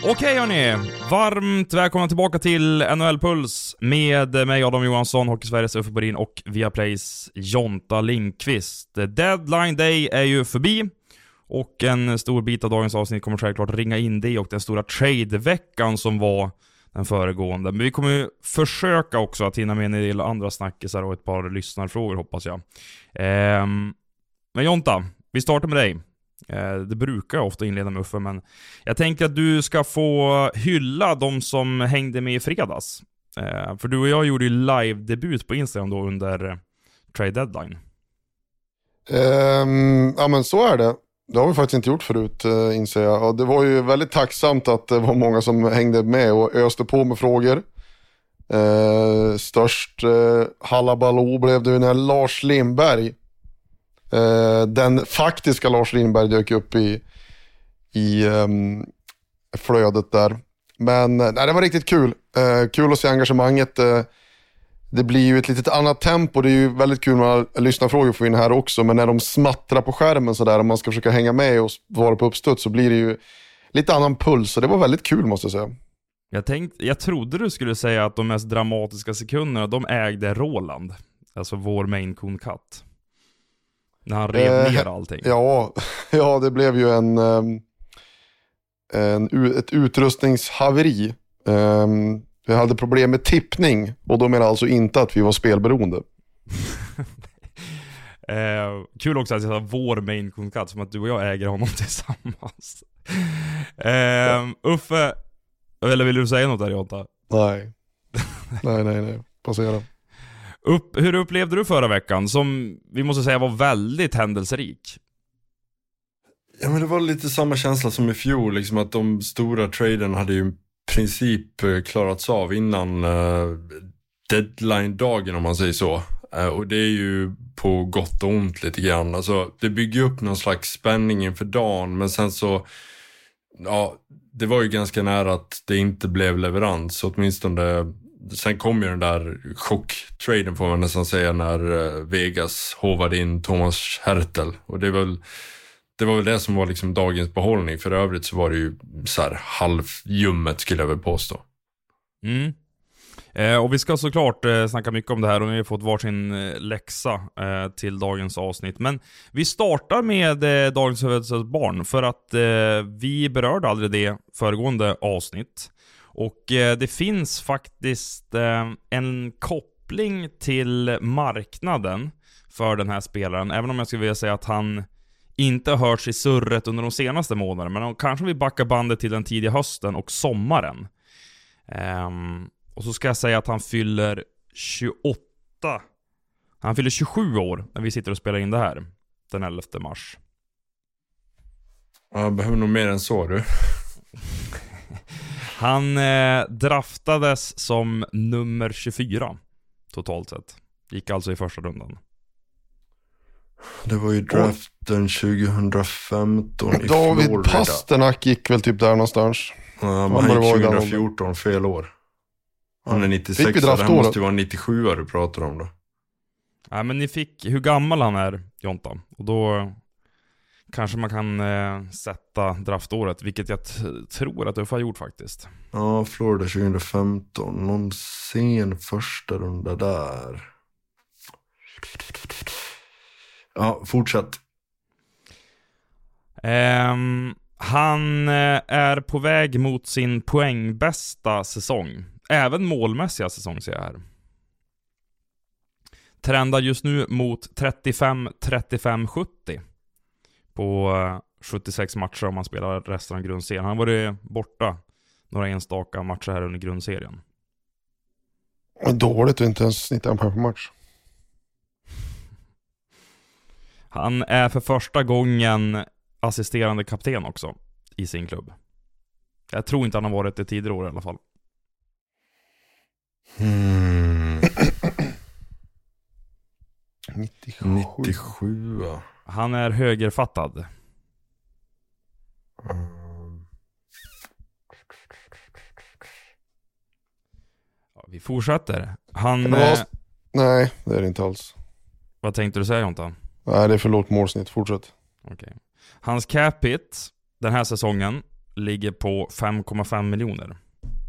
Okej hörni, varmt välkomna tillbaka till NHL-puls med mig Adam Johansson, Hockey Sveriges Uffe Borin och Viaplays Jonta Lindqvist. Deadline Day är ju förbi och en stor bit av dagens avsnitt kommer självklart ringa in det och den stora trade-veckan som var den föregående. Men vi kommer ju försöka också att hinna med en del andra snackisar och ett par lyssnarfrågor hoppas jag. Men Jonta, vi startar med dig. Det brukar jag ofta inleda med Uffe, men jag tänker att du ska få hylla de som hängde med i fredags. För du och jag gjorde ju live-debut på Instagram då under trade deadline. Ja men så är det. Det har vi faktiskt inte gjort förut, inser jag. Och det var ju väldigt tacksamt att det var många som hängde med och öste på med frågor. Störst hallabaloo blev det när Lars Lindberg, den faktiska Lars Lindberg, dök upp i flödet där. Men nej, det var riktigt kul. Kul att se engagemanget. Det blir ju ett litet annat tempo. Det är ju väldigt kul med lyssnarfrågor för in här också. Men när de smattrar på skärmen så där, om man ska försöka hänga med och vara på uppstöd, så blir det ju lite annan puls. Så det var väldigt kul, måste jag säga. Jag trodde du skulle säga att de mest dramatiska sekunderna, de ägde Roland. Alltså vår Maine Coon Cut. När han rev ner allting. Ja, det blev ju ett utrustningshaveri. Vi hade problem med tippning. Och då menar alltså inte att vi var spelberoende. Kul också att jag sa vår Maine Coon Cut, som att du och jag äger honom tillsammans. Uffe, eller vill du säga något där, Jonta? Nej. Nej. Passera. Hur upplevde du förra veckan, som vi måste säga var väldigt händelserik? Ja, men det var lite samma känsla som i fjol, liksom att de stora traden hade ju i princip klarats av innan deadline-dagen, om man säger så. Och det är ju på gott och ont lite grann. Alltså, det bygger upp någon slags spänning inför dagen, men sen så, ja, det var ju ganska nära att det inte blev leverans, åtminstone. Sen kom ju den där chocktraden, får man nästan säga, när Vegas hovade in Thomas Hertel. Och det var väl det som var liksom dagens behållning. För övrigt så var det ju så här halvjummet, skulle jag väl påstå. Och vi ska såklart snacka mycket om det här, och ni har fått varsin läxa till dagens avsnitt. Men vi startar med dagens huvudstadsbarn, för att vi berörde aldrig det föregående avsnitt. Och det finns faktiskt en koppling till marknaden för den här spelaren. Även om jag skulle vilja säga att han inte har hörts i surret under de senaste månaderna. Men kanske vi backar bandet till den tidiga hösten och sommaren. Och så ska jag säga att han fyller 28. Han fyller 27 år när vi sitter och spelar in det här. Den 11 mars. Jag behöver nog mer än så, du. Han draftades som nummer 24 totalt sett. Gick alltså i första rundan. Det var ju draften 2015 i David Florida. Pasternak gick väl typ där någonstans. Ja, man gick 2014, fel år. Han är 96, så det måste ju vara 97 du pratar om då. Ja, men ni fick hur gammal han är, Jonta. Och då kanske man kan sätta draftåret, vilket jag tror att Uffe har gjort faktiskt. Ja, Florida 2015. Någon sen första runda där. Ja, fortsätt. Han är på väg mot sin poängbästa säsong. Även målmässiga säsong ser jag här. Trendar just nu mot 35-35-70 på 76 matcher om man spelar resten av grundserien. Han var det borta några enstaka matcher här under grundserien. Dåligt att inte ens snitta en poäng per match. Han är för första gången assisterande kapten också i sin klubb. Jag tror inte han har varit det tidigare år i alla fall. 97. Han är högerfattad. Ja, vi fortsätter. Nej, det är det inte alls. Vad tänkte du säga, Jonta? Nej, det är för lågt målsnitt. Fortsätt. Okay. Hans cap hit den här säsongen ligger på 5,5 miljoner.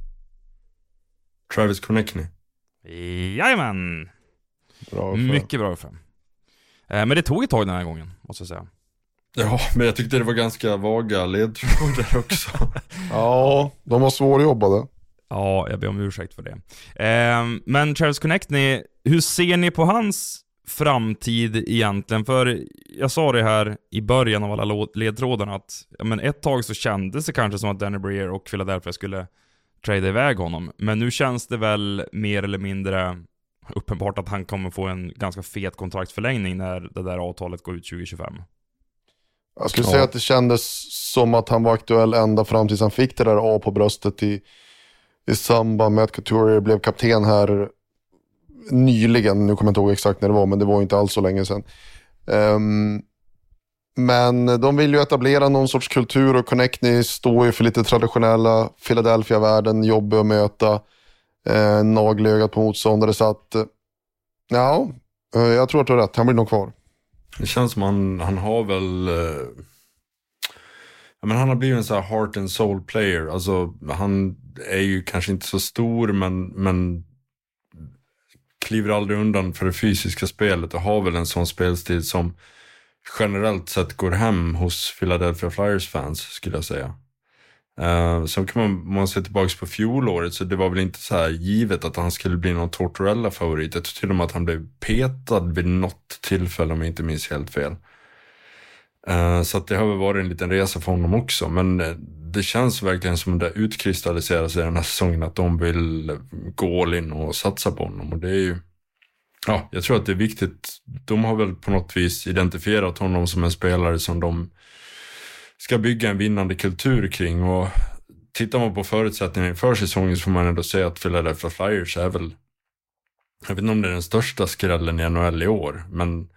Travis Konechny. Jajamän! Bra för. Mycket bra för. Men det tog ett tag den här gången, måste jag säga. Ja, men jag tyckte det var ganska vaga ledtrådar också. Ja, de var svårjobbade. Ja, jag ber om ursäkt för det. Men Travis Konechny, hur ser ni på hans framtid egentligen? För jag sa det här i början av alla ledtrådarna att men ett tag så kändes det kanske som att Danny Briere och Philadelphia skulle trada iväg honom. Men nu känns det väl mer eller mindre uppenbart att han kommer få en ganska fet kontraktförlängning när det där avtalet går ut 2025. Jag skulle säga att det kändes som att han var aktuell ända fram tills han fick det där A på bröstet i samband med att Couturier blev kapten här nyligen. Nu kommer jag inte ihåg exakt när det var, men det var inte alls så länge sedan. Men de vill ju etablera någon sorts kultur och Konechny står ju för lite traditionella Philadelphia-världen, jobbig att möta, nagelögat på motståndare, så att ja, jag tror att du har rätt, han blir nog kvar. Det känns som han har väl men han har blivit en så här heart and soul player. Alltså han är ju kanske inte så stor, men kliver aldrig undan för det fysiska spelet och har väl en sån spelstil som generellt sett går hem hos Philadelphia Flyers fans, skulle jag säga. Så kan man se tillbaka på fjolåret, så det var väl inte så här givet att han skulle bli någon Tortorella-favorit. Jag tror till och med att han blev petad vid något tillfälle, om jag inte minns helt fel. Så att det har väl varit en liten resa för honom också. Men det känns verkligen som att det utkristalliserar sig den här säsongen att de vill gå all in och satsa på honom. Och det är ju, ja, jag tror att det är viktigt. De har väl på något vis identifierat honom som en spelare som de ska bygga en vinnande kultur kring. Och tittar man på förutsättningarna för säsongen så får man ändå säga att Philadelphia Flyers är väl, jag vet inte om det är den största skrällen i NHL i år, men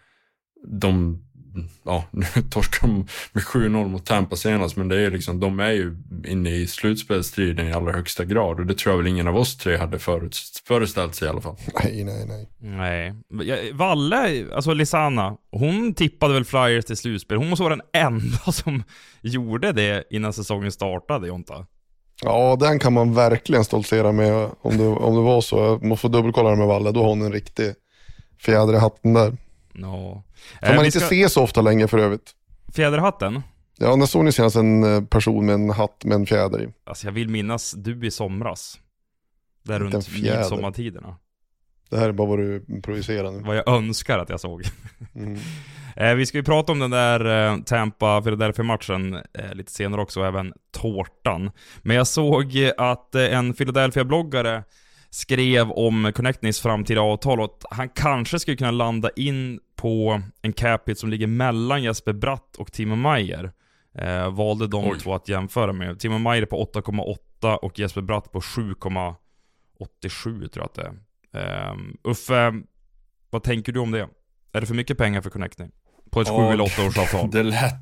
nu torskar de med 7-0 mot Tampa senast, men det är liksom, de är ju inne i slutspelsstriden i allra högsta grad, och det tror jag väl ingen av oss tre hade föreställt sig i alla fall. Nej. Valle, alltså Lisanna, hon tippade väl Flyers till slutspel. Hon måste vara den enda som gjorde det innan säsongen startade, Jonta. Ja, den kan man verkligen stoltsera med om det var så. Jag måste få dubbelkolla det med Valle, då har hon en riktig fjäder i hatten där. No. Får man inte se så ofta längre för övrigt. Fjäderhatten? Ja, när såg ni senast en person med en hatt med en fjäder i? Alltså jag vill minnas du i somras. Där runt midsommartiderna. Det här är bara vad du projicerar nu. Vad jag önskar att jag såg. Vi ska ju prata om den där Tampa-Philadelphia-matchen lite senare också, även tårtan. Men jag såg att en Philadelphia-bloggare skrev om Konechnys framtida avtal och att han kanske skulle kunna landa in på en cap hit som ligger mellan Jesper Bratt och Timo Meier. Valde de två att jämföra med. Timo Meier på 8,8 och Jesper Bratt på 7,87 tror jag att det är. Uffe, vad tänker du om det? Är det för mycket pengar för Konechny på ett 7 eller 8 års avtal?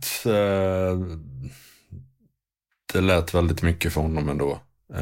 Det lät väldigt mycket för honom ändå.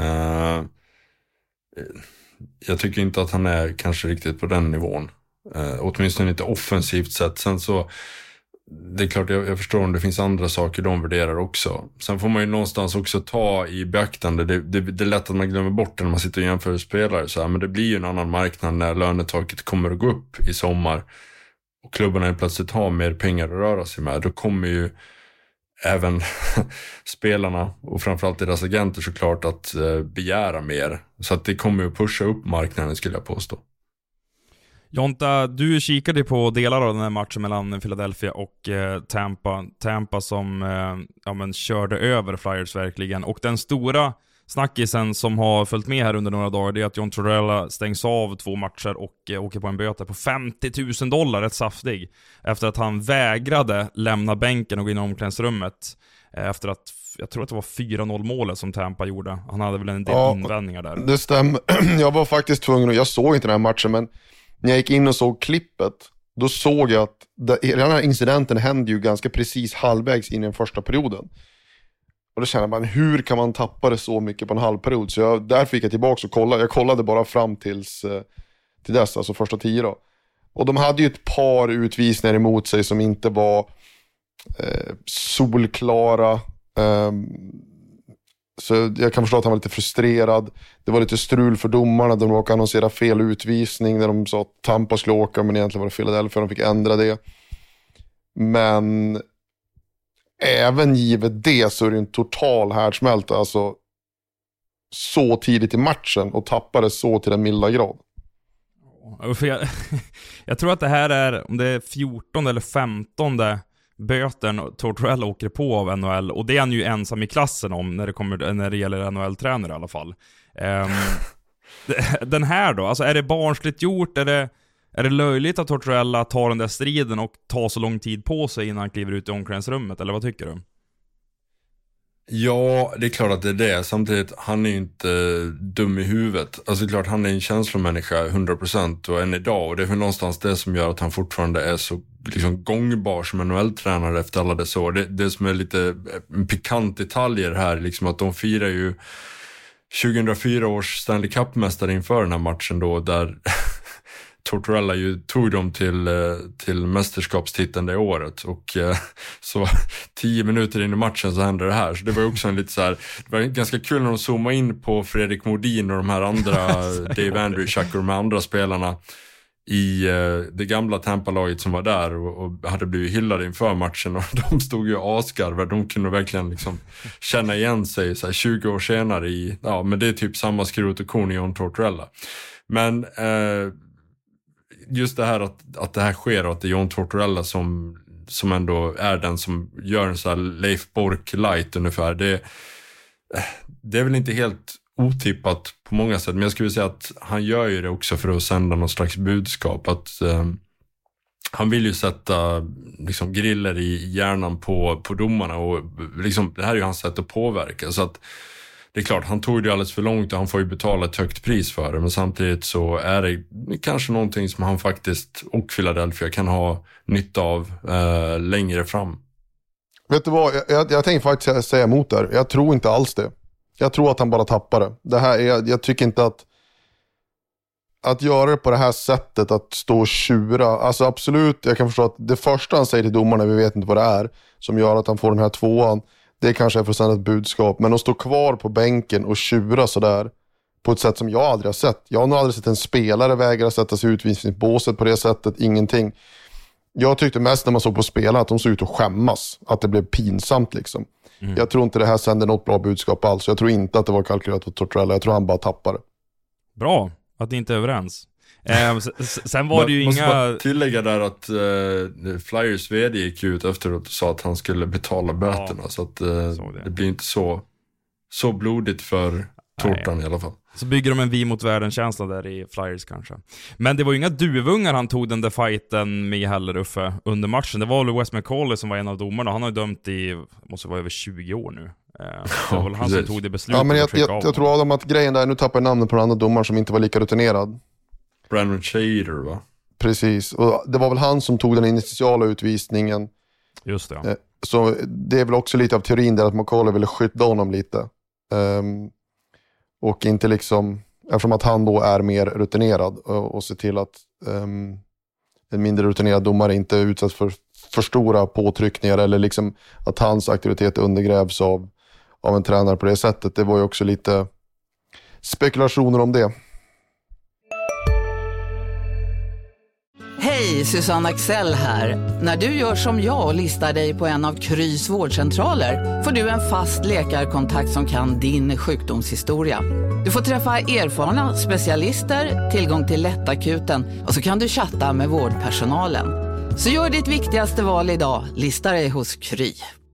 Jag tycker inte att han är kanske riktigt på den nivån. Åtminstone inte offensivt sett. Sen så, det är klart jag förstår om det finns andra saker de värderar också. Sen får man ju någonstans också ta i beaktande. Det är lätt att man glömmer bort det när man sitter och jämför spelare. Så här, men det blir ju en annan marknad när lönetaket kommer att gå upp i sommar. Och klubbarna plötsligt har mer pengar att röra sig med. Då kommer ju även spelarna och framförallt deras agenter såklart att begära mer. Så att det kommer att pusha upp marknaden, skulle jag påstå. Jonta, du kikade på delar av den här matchen mellan Philadelphia och Tampa. Tampa som körde över Flyers verkligen. Och den stora snackisen som har följt med här under några dagar, det är att John Tortorella stängs av 2 matcher och åker på en böter på $50,000, rätt saftig, efter att han vägrade lämna bänken och gå in i omklädningsrummet efter att, jag tror att det var 4-0 målet som Tampa gjorde. Han hade väl en del invändningar där. Det stämmer. Jag var faktiskt tvungen, jag såg inte den här matchen, men när jag gick in och såg klippet, då såg jag att den här incidenten hände ju ganska precis halvvägs in i den första perioden. Och då kände man, hur kan man tappa det så mycket på en halvperiod? Så där fick jag tillbaka och kolla. Jag kollade bara fram till dess, alltså första 10 då. Och de hade ju ett par utvisningar emot sig som inte var solklara. Så jag kan förstå att han var lite frustrerad. Det var lite strul för domarna. De råkade annonsera fel utvisning när de sa att Tampa skulle åka, men egentligen var det Philadelphia. De fick ändra det. Men även givet det så är det en total härdsmälta. Alltså så tidigt i matchen och tappade så till den milda grad. För jag tror att det här är, om det är 14 eller 15 böten Tortorella åker på av NHL, och det är han ju ensam i klassen om när det gäller NHL-tränare i alla fall. Den här då, alltså är det barnsligt gjort, är det löjligt att Tortorella tar den där striden och tar så lång tid på sig innan han kliver ut i omklädningsrummet, eller vad tycker du? Ja, det är klart att det är det. Samtidigt, han är ju inte dum i huvudet. Alltså klart, han är en känslomänniska 100% och än idag. Och det är för någonstans det som gör att han fortfarande är så liksom gångbar som NHL-tränare efter alla dessa år. Det som är lite pikant detaljer här, liksom att de firar ju 2004 års Stanley Cup-mästare inför den här matchen då, där Tortorella ju tog dem till mästerskapstiteln det året, och så 10 minuter in i matchen så hände det här. Så det var också en lite så här, det var ganska kul när de zoomade in på Fredrik Modin och de här andra Dave Andreychuk och de här andra spelarna i det gamla Tampa-laget som var där och hade blivit hyllade inför matchen, och de stod ju asgarvar. De kunde verkligen liksom känna igen sig så här 20 år senare i, ja, men det är typ samma skrot och korn i John Tortorella. Men just det här att det här sker och att det är John Tortorella som ändå är den som gör en så här Leif Bork light ungefär, det är väl inte helt otippat på många sätt, men jag skulle säga att han gör ju det också för att sända någon slags budskap, att han vill ju sätta liksom griller i hjärnan på domarna, och liksom, det här är ju hans sätt att påverka. Så att det är klart, han tog det alldeles för långt och han får ju betala ett högt pris för det, men samtidigt så är det kanske någonting som han faktiskt och Philadelphia kan ha nytta av längre fram. Vet du vad, jag tänkte faktiskt säga emot där. Jag tror inte alls det. Jag tror att han bara tappar det här. Jag tycker inte att göra det på det här sättet, att stå och tjura. Alltså absolut, jag kan förstå att det första han säger till domarna, vi vet inte vad det är, som gör att han får den här tvåan, det kanske är för att sända ett budskap. Men att stå kvar på bänken och tjura sådär på ett sätt som jag aldrig har sett. Jag har nog aldrig sett en spelare vägra sätta sig i utvisningsbåset på det sättet, ingenting. Jag tyckte mest när man såg på spelarna att de såg ut att skämmas, att det blev pinsamt liksom. Jag tror inte det här sänder något bra budskap alls. Jag tror inte att det var kalkylerat för Tortorella. Jag tror han bara tappade. Bra, att ni inte är överens. Sen var det ju måste inga... bara tillägga där att Flyers vd gick ut efteråt och sa att han skulle betala böterna. Ja, så att det blir inte så blodigt för Tortan i alla fall. Så bygger de en vi mot världen-känsla där i Flyers kanske. Men det var ju inga duvungar han tog den där fighten med heller, Uffe, under matchen. Det var väl Wes McCauley som var en av domarna. Han har ju dömt i, måste vara över 20 år nu. Det var väl han som tog det beslutet. Ja, men jag tror Adam att grejen där, nu tappar jag namnet på den andra domaren som inte var lika rutinerad. Brandon Shader, va? Precis, och det var väl han som tog den initiala utvisningen. Just det. Så det är väl också lite av teorin där att McCauley ville skydda honom lite. Och inte liksom, eftersom att han då är mer rutinerad och se till att en mindre rutinerad domare inte utsätts för stora påtryckningar, eller liksom att hans aktivitet undergrävs av en tränare på det sättet. Det var ju också lite spekulationer om det. Hej, Susanne Axel här. När du gör som jag och listar dig på en av Krys vårdcentraler får du en fast läkarkontakt som kan din sjukdomshistoria. Du får träffa erfarna specialister, tillgång till lättakuten och så kan du chatta med vårdpersonalen. Så gör ditt viktigaste val idag, lista dig hos Kry.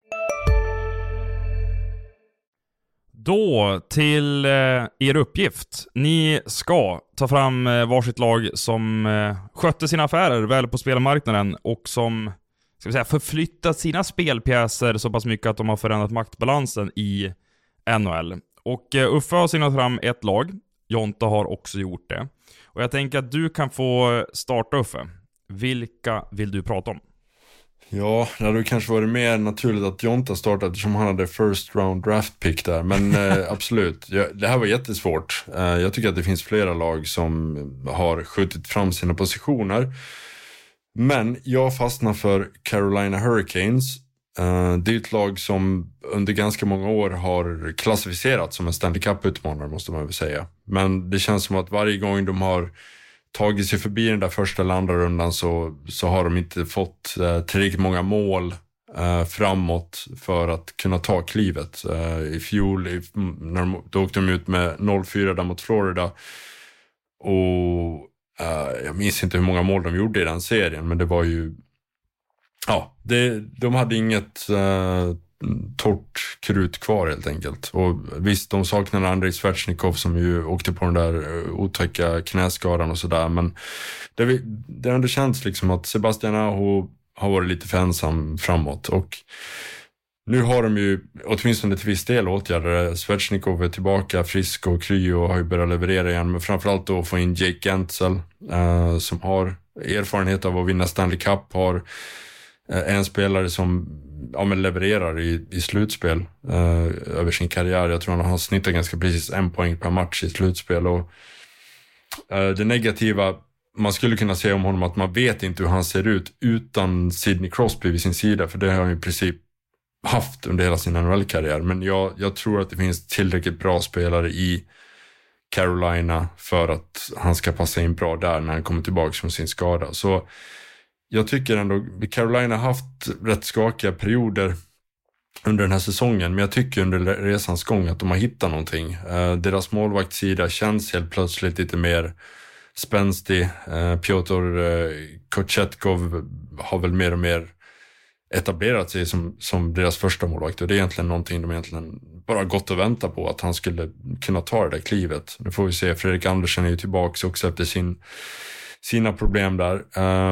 Då till er uppgift. Ni ska ta fram varsitt lag som skötte sina affärer väl på spelmarknaden och som, ska vi säga, förflyttat sina spelpjäser så pass mycket att de har förändrat maktbalansen i NHL. Och Uffe har signat fram ett lag. Jonta har också gjort det. Och jag tänker att du kan få starta, Uffe. Vilka vill du prata om? Ja, det hade kanske varit mer naturligt att Jonta startade eftersom han hade first round draft pick där. Men absolut, det här var jättesvårt. Jag tycker att det finns flera lag som har skjutit fram sina positioner. Men jag fastnar för Carolina Hurricanes. Det är ett lag som under ganska många år har klassificerats som en Stanley Cup-utmanare, måste man väl säga. Men det känns som att varje gång de har tagit sig förbi den där första eller andra rundan så har de inte fått tillräckligt många mål framåt för att kunna ta klivet. I fjol då åkte de ut med 0-4 där mot Florida, och jag minns inte hur många mål de gjorde i den serien, men det var ju de hade inget torrt krut kvar helt enkelt. Och visst, de saknade Andrei Svechnikov som ju åkte på den där otäcka knäskadan och sådär, men det har ändå känts liksom att Sebastian Aho har varit lite för ensam framåt, och nu har de ju åtminstone till viss del åtgärder. Svechnikov är tillbaka frisk och kry och har ju börjat leverera igen, men framförallt då få in Jake Gensel som har erfarenhet av att vinna Stanley Cup, har en spelare som levererar i slutspel över sin karriär. Jag tror han har snittat ganska precis 1 poäng per match i slutspel, och det negativa man skulle kunna säga om honom att man vet inte hur han ser ut utan Sidney Crosby vid sin sida, för det har han i princip haft under hela sin NHL-karriär. Men jag tror att det finns tillräckligt bra spelare i Carolina för att han ska passa in bra där när han kommer tillbaka från sin skada. Så jag tycker ändå Carolina har haft rätt skakiga perioder under den här säsongen, men jag tycker under resans gång att de har hittat någonting. Deras målvaktssida känns helt plötsligt lite mer spänstig. Piotr Kochetkov har väl mer och mer etablerat sig som deras första målvakt, och det är egentligen någonting de egentligen bara gått och vänta på, att han skulle kunna ta det där klivet. Nu får vi se, Fredrik Andersen är ju tillbaka också efter sina problem där.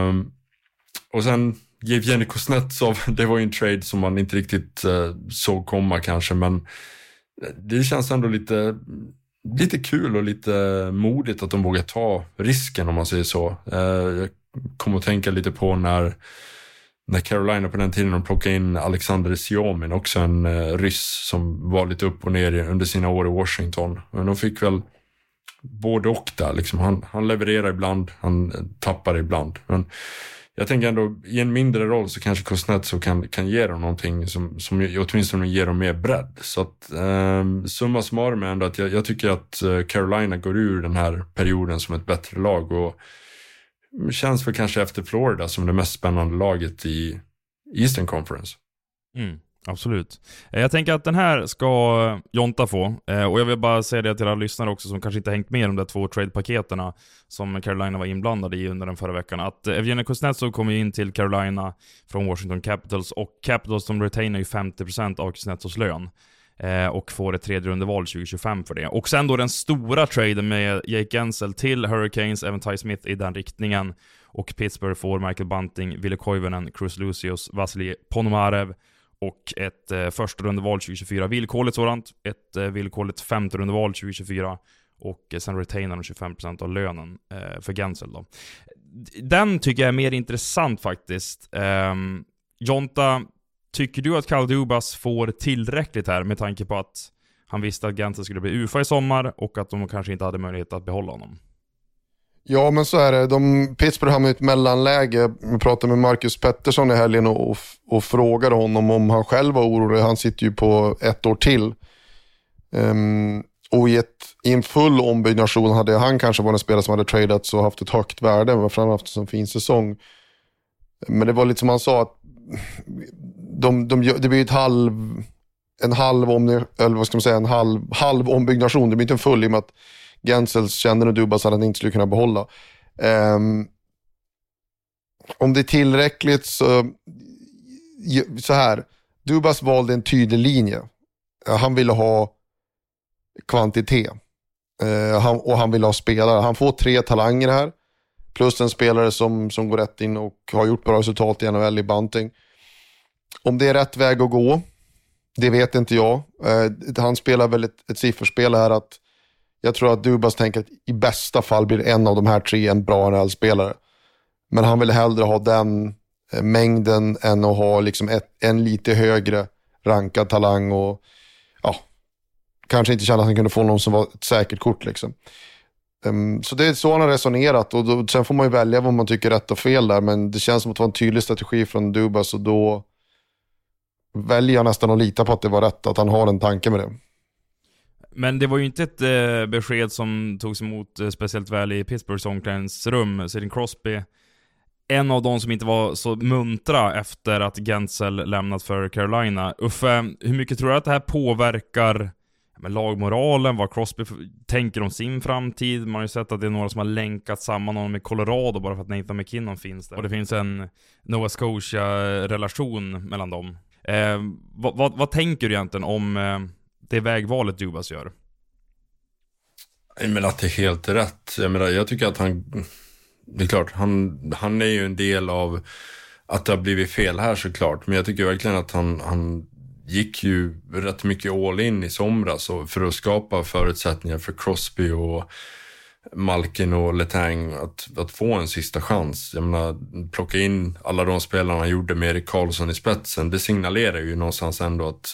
Och sen Evgeni Kuznetsov, det var ju en trade som man inte riktigt såg komma kanske, men det känns ändå lite kul och lite modigt att de vågar ta risken, om man säger så. Jag kommer att tänka lite på när Carolina på den tiden de plockade in Alexander Siomin, också en ryss som var lite upp och ner under sina år i Washington. Men de fick väl både och där. Liksom. Han levererar ibland, han tappar ibland. Men jag tänker ändå, i en mindre roll så kanske Kuznetsov kan ge dem någonting som åtminstone ger dem mer bredd. Så att summa summarum är ändå att jag tycker att Carolina går ur den här perioden som ett bättre lag, och känns för kanske efter Florida som det mest spännande laget i Eastern Conference. Absolut. Jag tänker att den här ska Jonta få, och jag vill bara säga det till alla lyssnare också som kanske inte hängt med i de där 2 trade-paketerna som Carolina var inblandade i under den förra veckan, att Evgeni Kuznetsov kommer in till Carolina från Washington Capitals, och Capitals de retainar ju 50% av Kuznetsovs lön och får ett 3:e rundeval 2025 för det. Och sen då den stora traden med Jake Gensel till Hurricanes, även Ty Smith i den riktningen, och Pittsburgh får Michael Bunting, Ville Koivunen, Cruz Lucius, Vasily Ponomarev och ett första rundeval 2024, villkorligt sådant, ett villkorligt 5:e rundeval 2024, och sen retainar de 25% av lönen för Gensel då. Den tycker jag är mer intressant faktiskt. Jonta, tycker du att Kyle Dubas får tillräckligt här med tanke på att han visste att Gensel skulle bli UFA i sommar och att de kanske inte hade möjlighet att behålla honom? Ja, men så är det. Pittsburgh hamnade i ett mellanläge. Vi pratade med Marcus Pettersson i helgen och frågade honom om han själv var orolig. Han sitter ju på 1 år till. Och i en full ombyggnation hade han kanske varit en spelare som hade tradats och haft ett högt värde, men framförallt haft en fin säsong. Men det var lite som han sa, att det blir en halv ombyggnation. Det blir inte en full, i och med att Gensels kände och Dubas att han inte skulle kunna behålla. Om det är tillräckligt så här. Dubas valde en tydlig linje. Han ville ha kvantitet. Och han ville ha spelare. Han får 3 talanger här. Plus en spelare som går rätt in och har gjort bra resultat i NHL i Bunting. Om det är rätt väg att gå, det vet inte jag. Han spelar väl ett sifferspel här, att jag tror att Dubas tänker att i bästa fall blir en av de här 3 en bra NHL-spelare. Men han vill hellre ha den mängden än att ha liksom en lite högre rankad talang, och kanske inte känna att han kunde få någon som var ett säkert kort liksom. Så det är så han har resonerat, och sen får man ju välja vad man tycker rätt och fel där, men det känns som att det var en tydlig strategi från Dubas, och då väljer jag nästan att lita på att det var rätt, att han har en tanke med det. Men det var ju inte ett besked som togs emot speciellt väl i Pittsburghs omklädningsrum. Sidney Crosby, en av de som inte var så muntra efter att Gensel lämnat för Carolina. Uffe, hur mycket tror du att det här påverkar lagmoralen, vad Crosby tänker om sin framtid? Man har ju sett att det är några som har länkat samman honom med Colorado bara för att Nathan McKinnon finns där. Och det finns en Nova Scotia-relation mellan dem. Vad tänker du egentligen om det vägvalet Dubas gör? Jag menar att det är helt rätt. Jag tycker att det är klart, han är ju en del av att det har blivit fel här såklart. Men jag tycker verkligen att han gick ju rätt mycket all in i somras för att skapa förutsättningar för Crosby och Malkin och Letang att få en sista chans. Jag menar, plocka in alla de spelarna han gjorde med Erik Karlsson i spetsen, det signalerar ju någonstans ändå att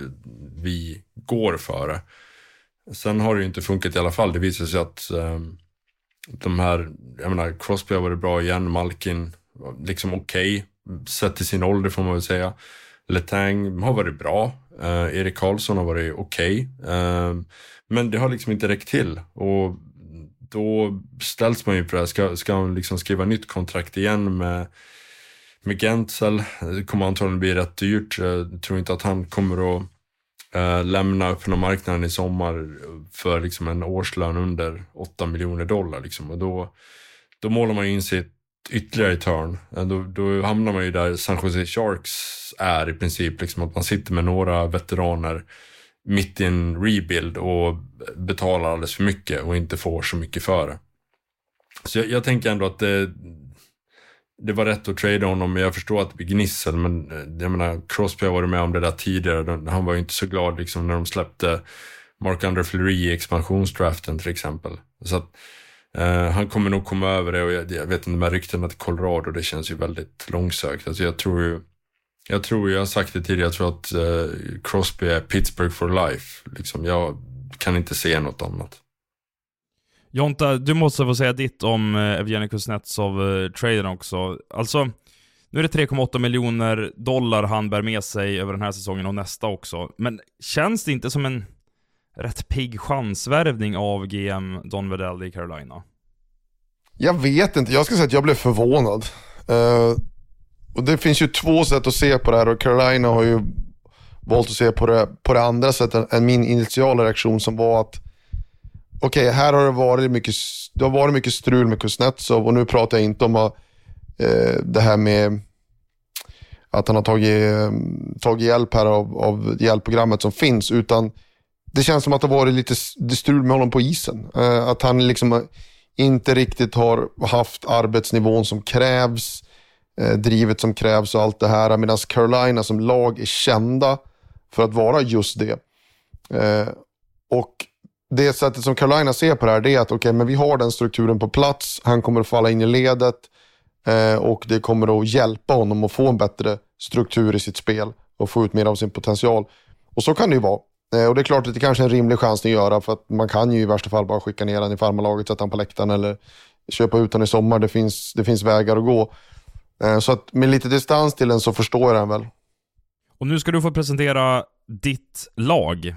vi går för det. Sen har det ju inte funkat i alla fall. Det visar sig att de här, jag menar, Crosby har varit bra igen, Malkin liksom okej, sett till sin ålder får man väl säga. Letang har varit bra, Erik Karlsson har varit okej, men det har liksom inte räckt till, och då ställs man ju på det här. Ska han liksom skriva nytt kontrakt igen med Gensel? Det kommer antagligen bli rätt dyrt. Jag tror inte att han kommer att lämna öppna marknaden i sommar för liksom en årslön under $8 miljoner liksom. Och då målar man in sitt ytterligare turn. Då hamnar man ju där San Jose Sharks är i princip, liksom att man sitter med några veteraner mitt i en rebuild och betalar alldeles för mycket och inte får så mycket för det. Så jag tänker ändå att det var rätt att trada honom, men jag förstår att det blir gnissel, men jag menar, Crosby har varit med om det där tidigare. Han var ju inte så glad liksom när de släppte Marc-Andre Fleury i expansionsdraften till exempel. Så att han kommer nog komma över det, och jag vet inte, med ryktena till Colorado, det känns ju väldigt långsökt. Alltså jag har sagt det tidigare, jag tror att Crosby är Pittsburgh for life. Liksom, jag kan inte se något annat. Jonta, du måste få säga ditt om Evgeni Kuznetsov-traden också. Alltså, nu är det $3,8 miljoner han bär med sig över den här säsongen och nästa också. Men känns det inte som en rätt pigg chansvärvning av GM Don Vedell i Carolina? Jag vet inte, jag ska säga att jag blev förvånad. Och det finns ju två sätt att se på det här, och Carolina har ju valt att se på det andra sättet än min initiala reaktion, som var att okej, här har det varit mycket strul med Kuznetsov, och nu pratar jag inte om det här med att han har tagit hjälp här av hjälpprogrammet som finns, utan det känns som att det har varit lite strul med honom på isen. Att han liksom inte riktigt har haft arbetsnivån som krävs, drivet som krävs och allt det här, medan Carolina som lag är kända för att vara just det. Och det sättet som Carolina ser på det här, det är att okej, men vi har den strukturen på plats, han kommer att falla in i ledet, och det kommer att hjälpa honom att få en bättre struktur i sitt spel och få ut mer av sin potential. Och så kan det ju vara. Och det är klart att det kanske är en rimlig chans att göra, för att man kan ju i värsta fall bara skicka ner han i farmarlaget, sätta han på läktaren eller köpa ut han i sommar. Det finns vägar att gå. Så att med lite distans till den så förstår jag den väl. Och nu ska du få presentera ditt lag.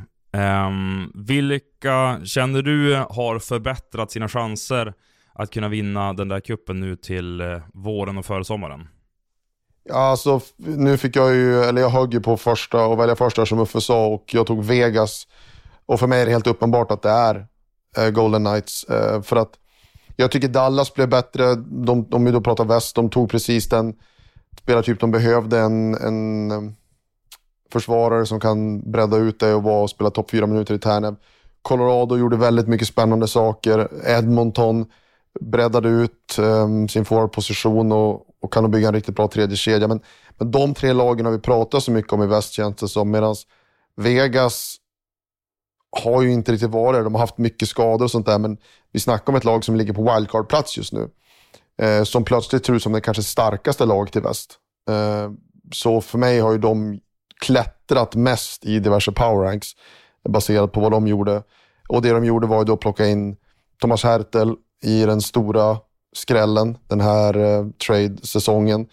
Vilka känner du har förbättrat sina chanser att kunna vinna den där kuppen nu till våren och försommaren? Ja, alltså nu fick jag högg ju på välja första som Uffe sa, och jag tog Vegas, och för mig är det helt uppenbart att det är Golden Knights, för att jag tycker Dallas blev bättre. Om vi då pratar väst, de tog precis den spelartyp de behövde, en försvarare som kan bredda ut det och spela topp 4 minuter i Tärnev. Colorado gjorde väldigt mycket spännande saker. Edmonton breddade ut sin forwardposition och kan bygga en riktigt bra tredje kedja. Men de tre lagen har vi pratat så mycket om i väst, känns det som, medan Vegas har ju inte riktigt varit det. De har haft mycket skador och sånt där, men vi snackar om ett lag som ligger på wildcard-plats just nu. Som plötsligt tror som det kanske starkaste laget i väst. Så för mig har ju de klättrat mest i diverse power ranks baserat på vad de gjorde. Och det de gjorde var ju då att plocka in Thomas Hertel i den stora skrällen den här trade-säsongen.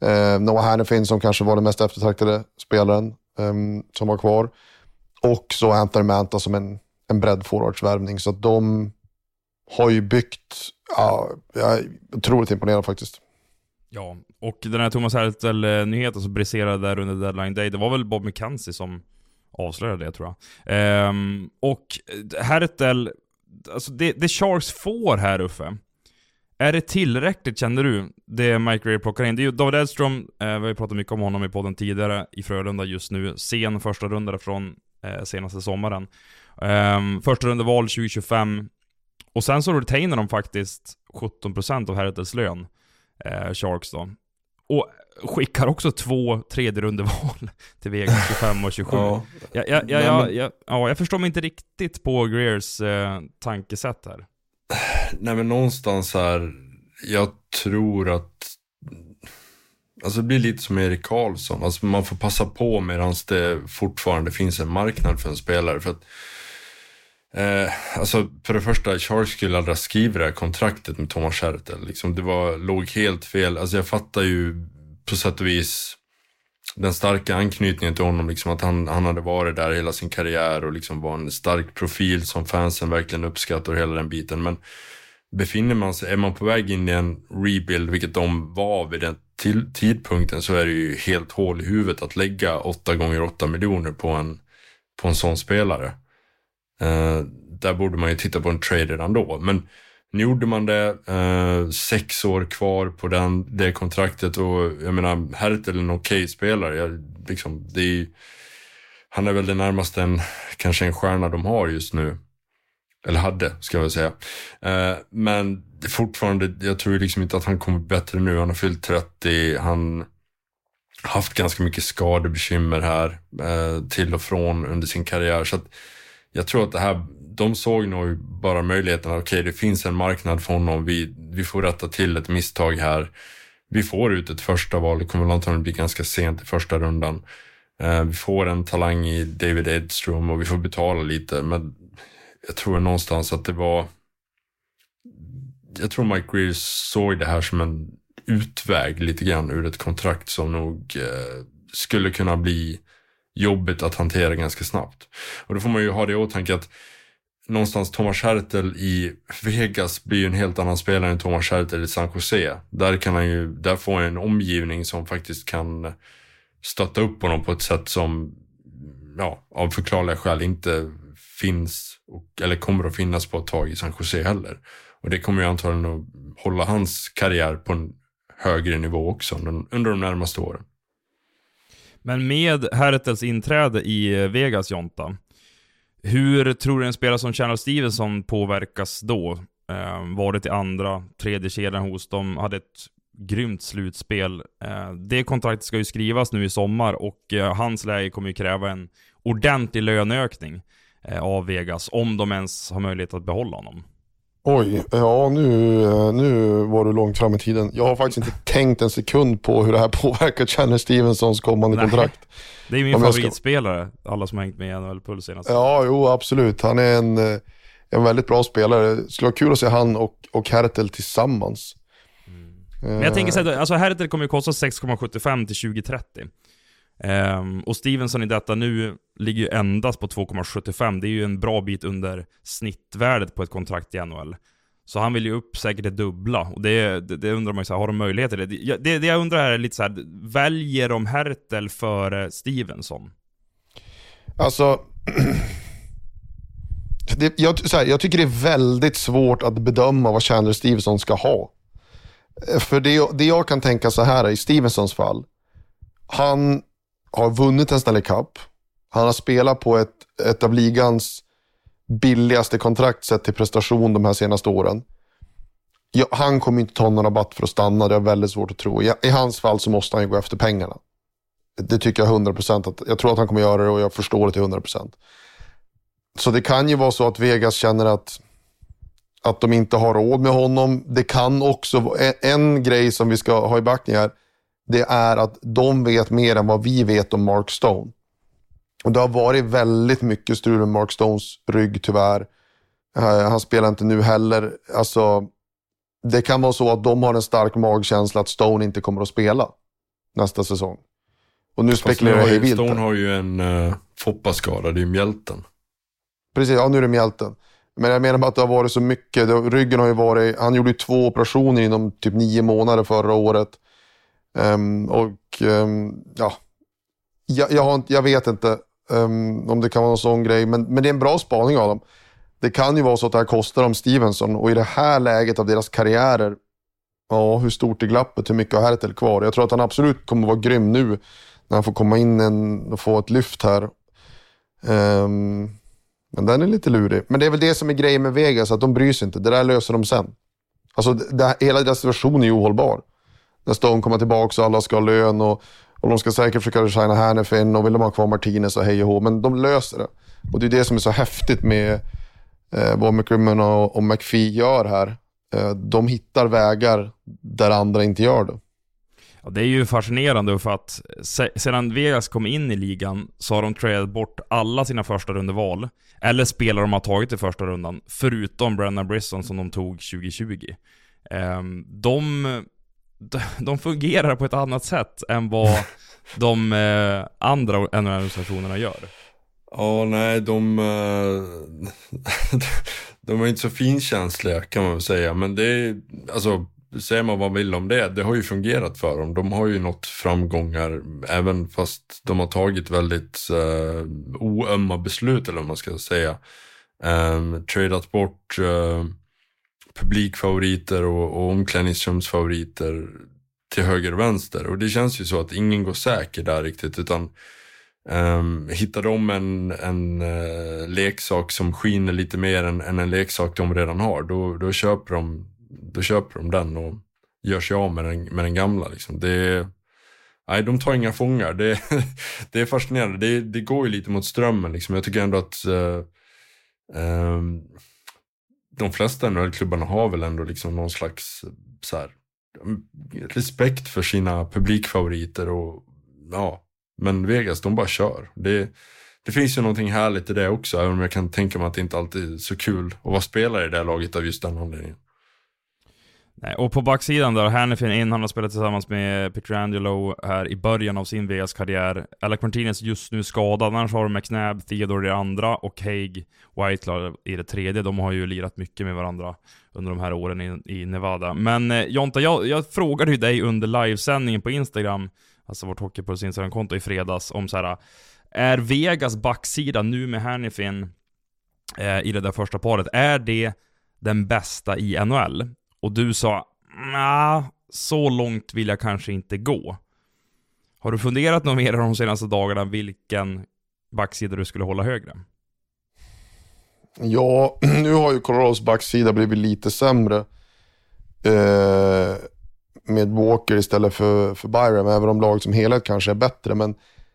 Noah Hannifin som kanske var den mest eftertraktade spelaren som var kvar. Och så Anthony Manta som en breddforwardsvärvning. Så att de har ju byggt, jag är otroligt imponerad faktiskt. Ja, och den här Thomas Hertel-nyheten som briserade där under deadline day, det var väl Bob McKenzie som avslöjade det, tror jag. Och Hertel, alltså det Sharks får här uppe, är det tillräckligt, känner du, det Mike Grier plockar in? Det är ju David Edström, vi har ju pratat mycket om honom i podden tidigare, i Frölunda just nu, sen första rundare från senaste sommaren. Första rundeval 2025, och sen så retainar de faktiskt 17% av Hertels lön, Sharks då. Och skickar också 2 tredjerundeval till Vegas 25 och 27. Jag förstår mig inte riktigt på Griers tankesätt här. Nej, men någonstans här, jag tror att alltså det blir lite som Erik Karlsson. Alltså man får passa på medan det fortfarande finns en marknad för en spelare. För att alltså för det första, Sharks skulle aldrig skriva det här kontraktet med Thomas Hertel. Liksom, det låg helt fel. Alltså jag fattar ju på sätt och vis den starka anknytningen till honom, liksom att han hade varit där hela sin karriär och liksom var en stark profil som fansen verkligen uppskattar, hela den biten. Men är man på väg in i en rebuild, vilket de var vid den tidpunkten, så är det ju helt hål i huvudet att lägga 8 gånger 8 miljoner på en sån spelare. Där borde man ju titta på en trade redan då. Men nu gjorde man det, 6 år kvar på det kontraktet, och jag menar, Hertel är en okej spelare. Han är väl det närmaste kanske en stjärna de har just nu. Eller hade, ska jag väl säga. Men fortfarande, jag tror liksom inte att han kommer bättre nu. Han har fyllt 30, han har haft ganska mycket skadebekymmer här till och från under sin karriär. Så att jag tror att det här, de såg nog bara möjligheten att okej, det finns en marknad för honom, vi får rätta till ett misstag här. Vi får ut ett första val, det kommer antagligen bli ganska sent i första rundan. Vi får en talang i David Edström och vi får betala lite, men jag tror någonstans att jag tror Mike Grier såg det här som en utväg lite grann ur ett kontrakt som nog skulle kunna bli jobbigt att hantera ganska snabbt. Och då får man ju ha det i åtanke att någonstans Thomas Hertel i Vegas blir ju en helt annan spelare än Thomas Hertel i San Jose. Där får han en omgivning som faktiskt kan stötta upp honom på ett sätt som av förklarliga skäl inte finns eller kommer att finnas på ett tag i San Jose heller. Och det kommer ju antagligen att hålla hans karriär på en högre nivå också under de närmaste åren. Men med Hertels inträde i Vegas, Jonta, hur tror du en spelare som Chandler Stevenson påverkas då? Varit i andra, tredje kedjan hos dem, hade ett grymt slutspel. Det kontraktet ska ju skrivas nu i sommar, och hans läge kommer ju kräva en ordentlig löneökning av Vegas, om de ens har möjlighet att behålla honom. Oj, ja nu var du långt fram i tiden. Jag har faktiskt inte tänkt en sekund på hur det här påverkar Chandler Stevensons kommande kontrakt. Det är min favoritspelare, alla som har hängt med i NHL Puls senast. Ja, jo, absolut. Han är en väldigt bra spelare. Det skulle vara kul att se han och Hertel tillsammans. Men jag tänker så här, alltså Hertel kommer ju kosta 6,75 till 2030. Och Stevenson i detta nu ligger ju endast på 2,75. Det är ju en bra bit under snittvärdet på ett kontrakt i NHL. Så han vill ju upp säkert det dubbla. Och det undrar man ju så här, har de möjligheter? Det jag undrar här är lite så här, väljer de Hertel före Stevenson? Alltså jag tycker det är väldigt svårt att bedöma vad Chandler Stevenson ska ha. För det jag kan tänka så här i Stevensons fall, han har vunnit en Stanley Cup. Han har spelat på ett av ligans billigaste kontrakt sett till prestation de här senaste åren. Ja, han kommer inte ta någon rabatt för att stanna. Det är väldigt svårt att tro. I hans fall så måste han ju gå efter pengarna. Det tycker jag 100%. Jag tror att han kommer göra det, och jag förstår det till 100%. Så det kan ju vara så att Vegas känner att de inte har råd med honom. Det kan också vara en grej som vi ska ha i backning här. Det är att de vet mer än vad vi vet om Mark Stone. Och det har varit väldigt mycket strul med Mark Stones rygg, tyvärr. Han spelar inte nu heller. Alltså, det kan vara så att de har en stark magkänsla att Stone inte kommer att spela. nästa säsong. Och nu spekulerar jag i vilt. Stone har ju en Foppa-skada, det är ju mjälten. Precis, ja nu är det mjälten. Men jag menar att det har varit så mycket. Ryggen har ju varit, han gjorde ju 2 operationer inom typ 9 månader förra året. Jag vet inte om det kan vara en sån grej. Men det är en bra spaning av dem. Det kan ju vara så att det här kostar dem Stevenson. Och i det här läget av deras karriärer, ja, hur stort är glappet? Hur mycket har Hertel kvar? Jag tror att han absolut kommer vara grym nu när han får komma in och få ett lyft här. Men den är lite lurig. Men det är väl det som är grejen med Vegas, att de bryr sig inte. Det där löser de sen. Alltså hela deras situation är ju ohållbar. När Stone kommer tillbaka så alla ska ha lön och de ska säkert försöka signa Hanifin och vill de ha kvar Martinez och hej och hå. Men de löser det. Och det är det som är så häftigt med vad McCrimmon och McPhee gör här. De hittar vägar där andra inte gör det. Ja, det är ju fascinerande för att sedan Vegas kom in i ligan så har de tradat bort alla sina första rundeval. Eller spelare de har tagit i första rundan, förutom Brennan Brisson som de tog 2020. De fungerar på ett annat sätt än vad de andra organisationerna gör. Ja, nej, de är inte så finkänsliga kan man väl säga. Men det är, alltså, säger man vad vill om det har ju fungerat för dem. De har ju nått framgångar även fast de har tagit väldigt oömma beslut, eller vad man ska säga. Tradat bort publikfavoriter och omklädningsrumsfavoriter till höger och vänster. Och det känns ju så att ingen går säker där riktigt, utan hittar de en leksak som skiner lite mer än en leksak de redan har, då köper de den och gör sig av med den gamla liksom. Nej, de tar inga fångar. Det är fascinerande. Det går ju lite mot strömmen liksom. Jag tycker ändå att de flesta NHL-klubbarna har väl ändå liksom någon slags så här, respekt för sina publikfavoriter och ja, men Vegas, de bara kör. Det finns ju någonting härligt i det också, även om jag kan tänka mig att det inte alltid är så kul att vara spelare i det här laget av just den anledningen. Nej, och på backsidan där, Hanifin han har spelat tillsammans med Pietrangelo här i början av sin Vegas-karriär. Alec Martinez just nu skadad, annars har de McNabb, Theodore i det andra och Haig Whitelaw i det tredje. De har ju lirat mycket med varandra under de här åren i Nevada. Men Jonta, jag frågade ju dig under livesändningen på Instagram, alltså vårt Hockeypuls Instagram-konto i fredags, om så här: är Vegas backsida nu med Hanifin i det där första paret, är det den bästa i NHL? Och du sa, så långt vill jag kanske inte gå. Har du funderat något mer de senaste dagarna vilken backsida du skulle hålla högre? Ja, nu har ju Colorados backsida blivit lite sämre med Walker istället för Byram, även om laget som helhet kanske är bättre. Men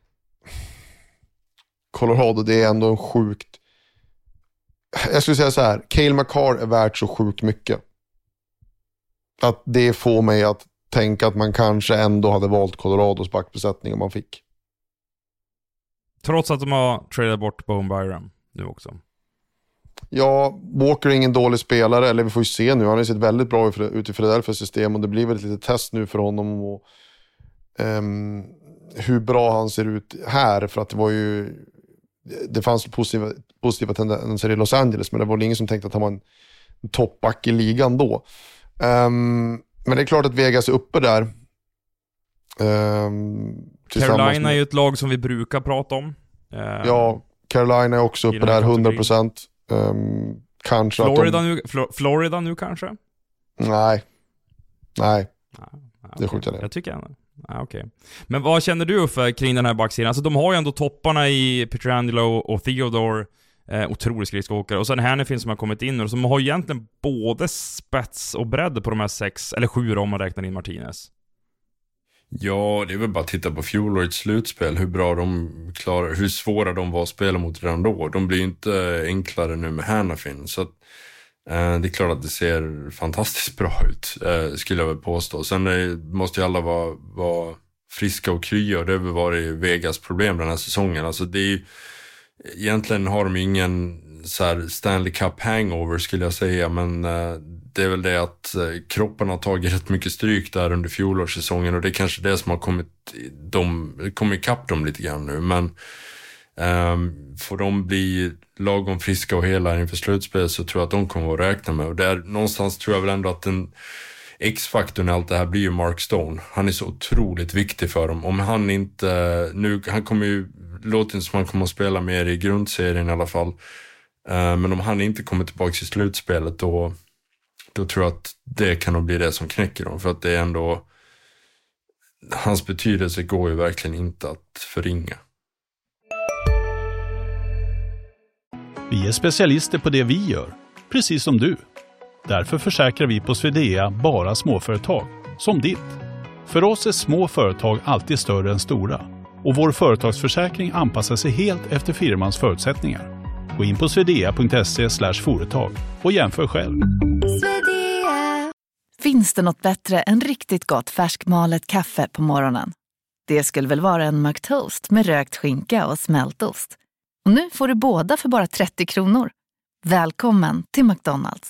Colorado, det är ändå en sjukt... Jag skulle säga så här, Cale Makar är värt så sjukt mycket att det får mig att tänka att man kanske ändå hade valt Colorados backbesättning om man fick. Trots att de har tradat bort Bowen Byram nu också. Ja, Walker är ingen dålig spelare, eller vi får ju se nu. Han har ju sett väldigt bra ut i Philadelphias system och det blir väl ett litet test nu för honom och hur bra han ser ut här, för att det fanns positiva tendenser i Los Angeles, men det var ingen som tänkte att han var en toppback i ligan då. Men det är klart att Vegas är uppe där. Carolina är ju ett lag som vi brukar prata om. Ja, Carolina är också uppe där 100%. Kanske Florida nu kanske? Nej. Det skjuter jag ner. Jag tycker ändå. Okay. Men vad känner du för kring den här backsidan? Alltså de har ju ändå topparna i Pietrangelo och Theodore, otroligt skridskoåkare, och sen Hanifin som har kommit in och som har egentligen både spets och bredd på de här 6 eller 7 om man räknar in Martinez. Ja, det är väl bara att titta på fjolårets slutspel, hur bra de klarar, hur svåra de var att spela mot redan då. De blir ju inte enklare nu med Hanifin, så att, det är klart att det ser fantastiskt bra ut, skulle jag väl påstå. Sen måste ju alla vara friska och krya, och det har väl varit Vegas problem den här säsongen. Alltså det är ju, egentligen har de ingen så här Stanley Cup hangover skulle jag säga, men det är väl det att kroppen har tagit rätt mycket stryk där under fjolårssäsongen, och det är kanske det som har kommit ikapp dem lite grann nu, men får de bli lagom friska och hela inför slutspel, så tror jag att de kommer att räkna med, och där någonstans tror jag väl ändå att den X-faktorn i allt det här blir ju Mark Stone. Han är så otroligt viktig för dem. Om han inte, han kommer ju, låter inte som han kommer att spela mer i grundserien i alla fall. Men om han inte kommer tillbaka i slutspelet, då tror jag att det kan nog bli det som knäcker dem. För att det är ändå, hans betydelse går ju verkligen inte att förringa. Vi är specialister på det vi gör, precis som du. Därför försäkrar vi på Swedea bara småföretag, som ditt. För oss är små företag alltid större än stora. Och vår företagsförsäkring anpassar sig helt efter firmans förutsättningar. Gå in på swedea.se/företag och jämför själv. Swedea. Finns det något bättre än riktigt gott färskmalet kaffe på morgonen? Det skulle väl vara en McToast med rökt skinka och smältost. Och nu får du båda för bara 30 kronor. Välkommen till McDonald's.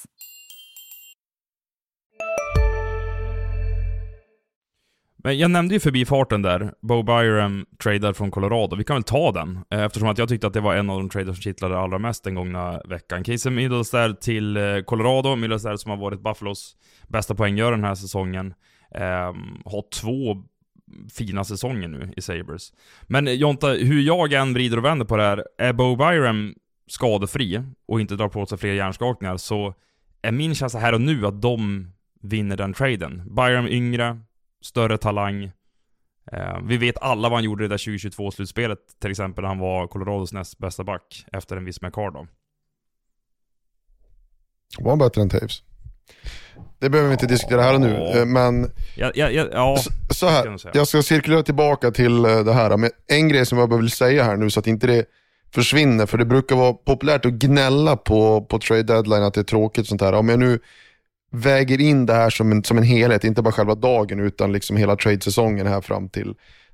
Men jag nämnde ju förbifarten där. Bo Byram tradar från Colorado. Vi kan väl ta den. Eftersom att jag tyckte att det var en av de traders som kittlade allra mest den gångna veckan. Casey Middlestad till Colorado. Middlestad som har varit Buffalos bästa poänggörare den här säsongen. Har 2 fina säsonger nu i Sabres. Men Jonta, hur jag än vrider och vänder på det här, är Bo Byram skadefri och inte drar på sig fler hjärnskakningar, så är min känsla här och nu att de vinner den traden. Byram yngre, större talang. Vi vet alla vad han gjorde i det där 2022-slutspelet, till exempel när han var Colorados näst bästa back efter en viss McCarr. Var han bättre än Taves? Det behöver vi inte diskutera här och nu, men så här, jag ska cirkulera tillbaka till det här. Men en grej som jag vill säga här nu, så att inte det försvinner, för det brukar vara populärt att gnälla på trade deadline att det är tråkigt sånt här. Om jag nu väger in det här som en helhet, inte bara själva dagen utan liksom hela trade-säsongen här fram till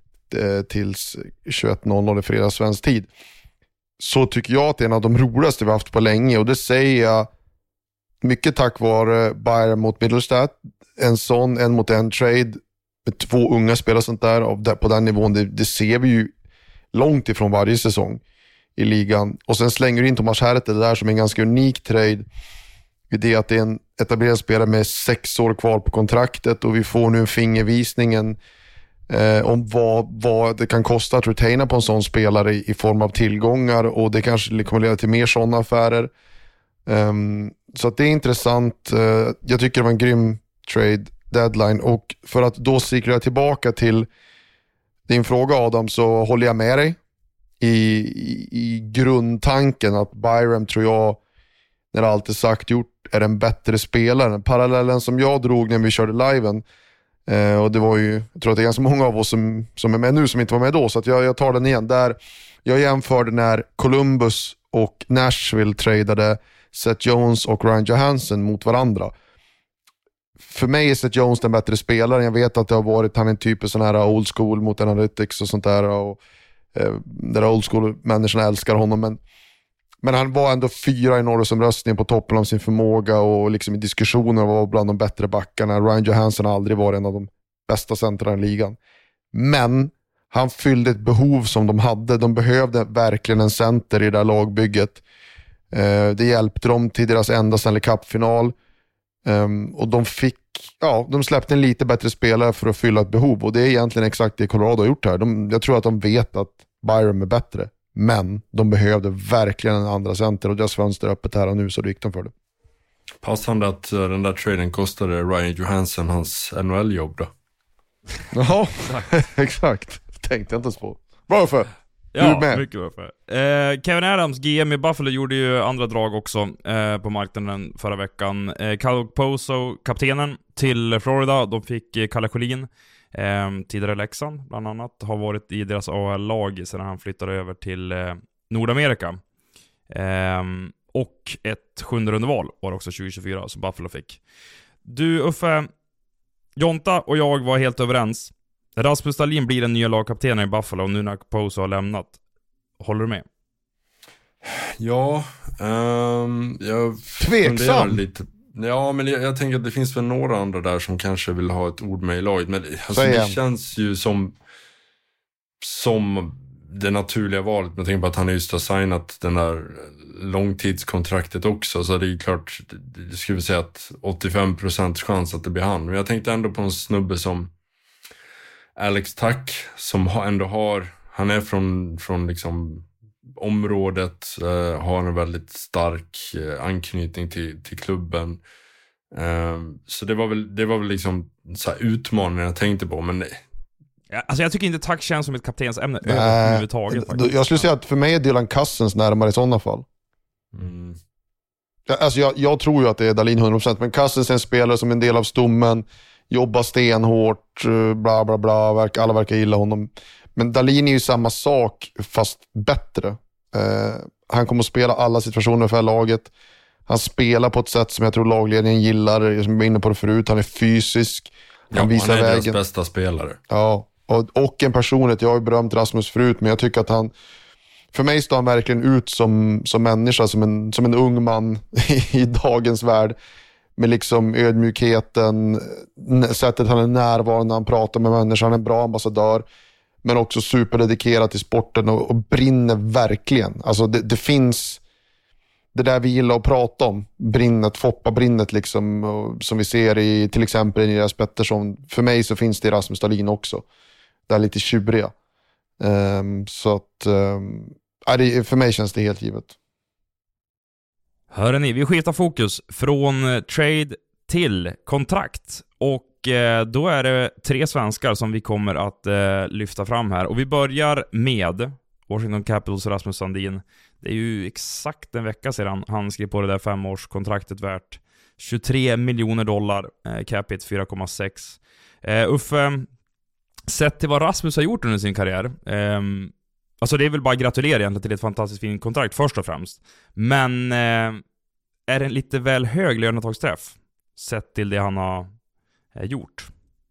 21:00 i fredag svensk tid, så tycker jag att det är en av de roligaste vi har haft på länge, och det säger jag mycket tack vare Byram mot Middlestad, en mot en trade med 2 unga spelare sånt där på den nivån, det ser vi ju långt ifrån varje säsong i ligan. Och sen slänger du in Thomas Hertha där som en ganska unik trade i det att det är en etablerad spelare med 6 år kvar på kontraktet, och vi får nu en fingervisningen om vad det kan kosta att retaina på en sån spelare i form av tillgångar, och det kanske kommer leda till mer sådana affärer. Så att det är intressant. Jag tycker det var en grym trade deadline, och för att då cirkulera tillbaka till din fråga, Adam, så håller jag med dig i grundtanken att Byram, tror jag, när allt är sagt gjort, är en bättre spelare. Parallellen som jag drog när vi körde liven, och det var ju, jag tror att det är ganska många av oss som är med nu som inte var med då, så att jag tar den igen. Där jag jämförde när Columbus och Nashville tradade Seth Jones och Ryan Johansson mot varandra. För mig är Seth Jones den bättre spelaren. Jag vet att det har varit, han är en typ av sån här old school mot analytics och sånt där, och där old school människorna älskar honom, men han var ändå 4 i Norrisomröstningen på toppen av sin förmåga, och liksom i diskussioner var bland de bättre backarna. Ryan Johansson har aldrig varit en av de bästa centrarna i ligan, men han fyllde ett behov som de hade. De behövde verkligen en center i det här lagbygget. Det hjälpte dem till deras enda Stanley Cup-final, och de släppte en lite bättre spelare för att fylla ett behov, och det är egentligen exakt det Colorado har gjort här. Jag tror att de vet att Byram är bättre, men de behövde verkligen en andra center, och deras fönster är öppet här och nu, så då gick de för det. Passande att den där traden kostade Ryan Johansson hans NHL-jobb då. Ja, exakt. Tänkte jag inte ens på. Bra för. Ja, mycket bra för. Kevin Adams, GM i Buffalo, gjorde ju andra drag också på marknaden förra veckan. Cal Poso, kaptenen till Florida, de fick Kalle Sjölin, tidigare Leksand bland annat, har varit i deras AHL-lag sedan han flyttade över till Nordamerika. Och ett 7:e rundeval var också 2024 som Buffalo fick. Du Uffe, Jonta och jag var helt överens. Rasmus Dahlin blir den nya lagkaptenen i Buffalo nu när Poso har lämnat. Håller du med? Ja, jag Tveksam. lite. Ja, men jag tänker att det finns väl några andra där som kanske vill ha ett ord med i laget. Men alltså, det känns ju som det naturliga valet. Men tänk på att han just har signat den där långtidskontraktet också. Så det är ju klart, det skulle säga att 85% chans att det blir han. Men jag tänkte ändå på en snubbe som Alex Tuck, som han är från liksom området, har en väldigt stark anknytning till klubben. Så det var väl liksom så här utmaningen jag tänkte på, men nej. Ja, alltså jag tycker inte Tuck känns som ett kaptensämne överhuvudtaget. Jag skulle säga att för mig är Dylan Cousins närmare i sådana fall. Mm. Alltså jag tror ju att det är Dahlin 100%, men Cousins är en spelare som är en del av stommen, jobbar stenhårt, bla bla bla, alla verkar gilla honom. Men Dahlin är ju samma sak fast bättre. Han kommer att spela alla situationer för laget. Han spelar på ett sätt som jag tror lagledningen gillar, som jag var inne på det förut. Han är fysisk, han visar vägen. Han är deras bästa spelare. Ja, och en personlighet. Jag har ju berömt Rasmus förut, men jag tycker att han, för mig står han verkligen ut som människa, som en ung man i dagens värld. Med liksom ödmjukheten, sättet han är närvarande när han pratar med människor. Han är en bra ambassadör, men också superdedikerad till sporten och brinner verkligen. Alltså det finns det där vi gillar att prata om, Foppa-brinnet liksom, som vi ser i till exempel i Elias Pettersson. För mig så finns det i Rasmus Dahlin också. Det är lite tjuriga. Så att för mig känns det helt givet. Hörrni, vi skiftar fokus från trade till kontrakt. Och då är det 3 svenskar som vi kommer att lyfta fram här. Och vi börjar med Washington Capitals Rasmus Sandin. Det är ju exakt en vecka sedan han skrev på det där 5-årskontraktet värt $23 miljoner, capita 4,6. Uffe, sett till vad Rasmus har gjort under sin karriär, alltså det är väl bara att gratulera egentligen till ett fantastiskt fint kontrakt först och främst. Men är det en lite väl hög lönetagsträff sett till det han har gjort?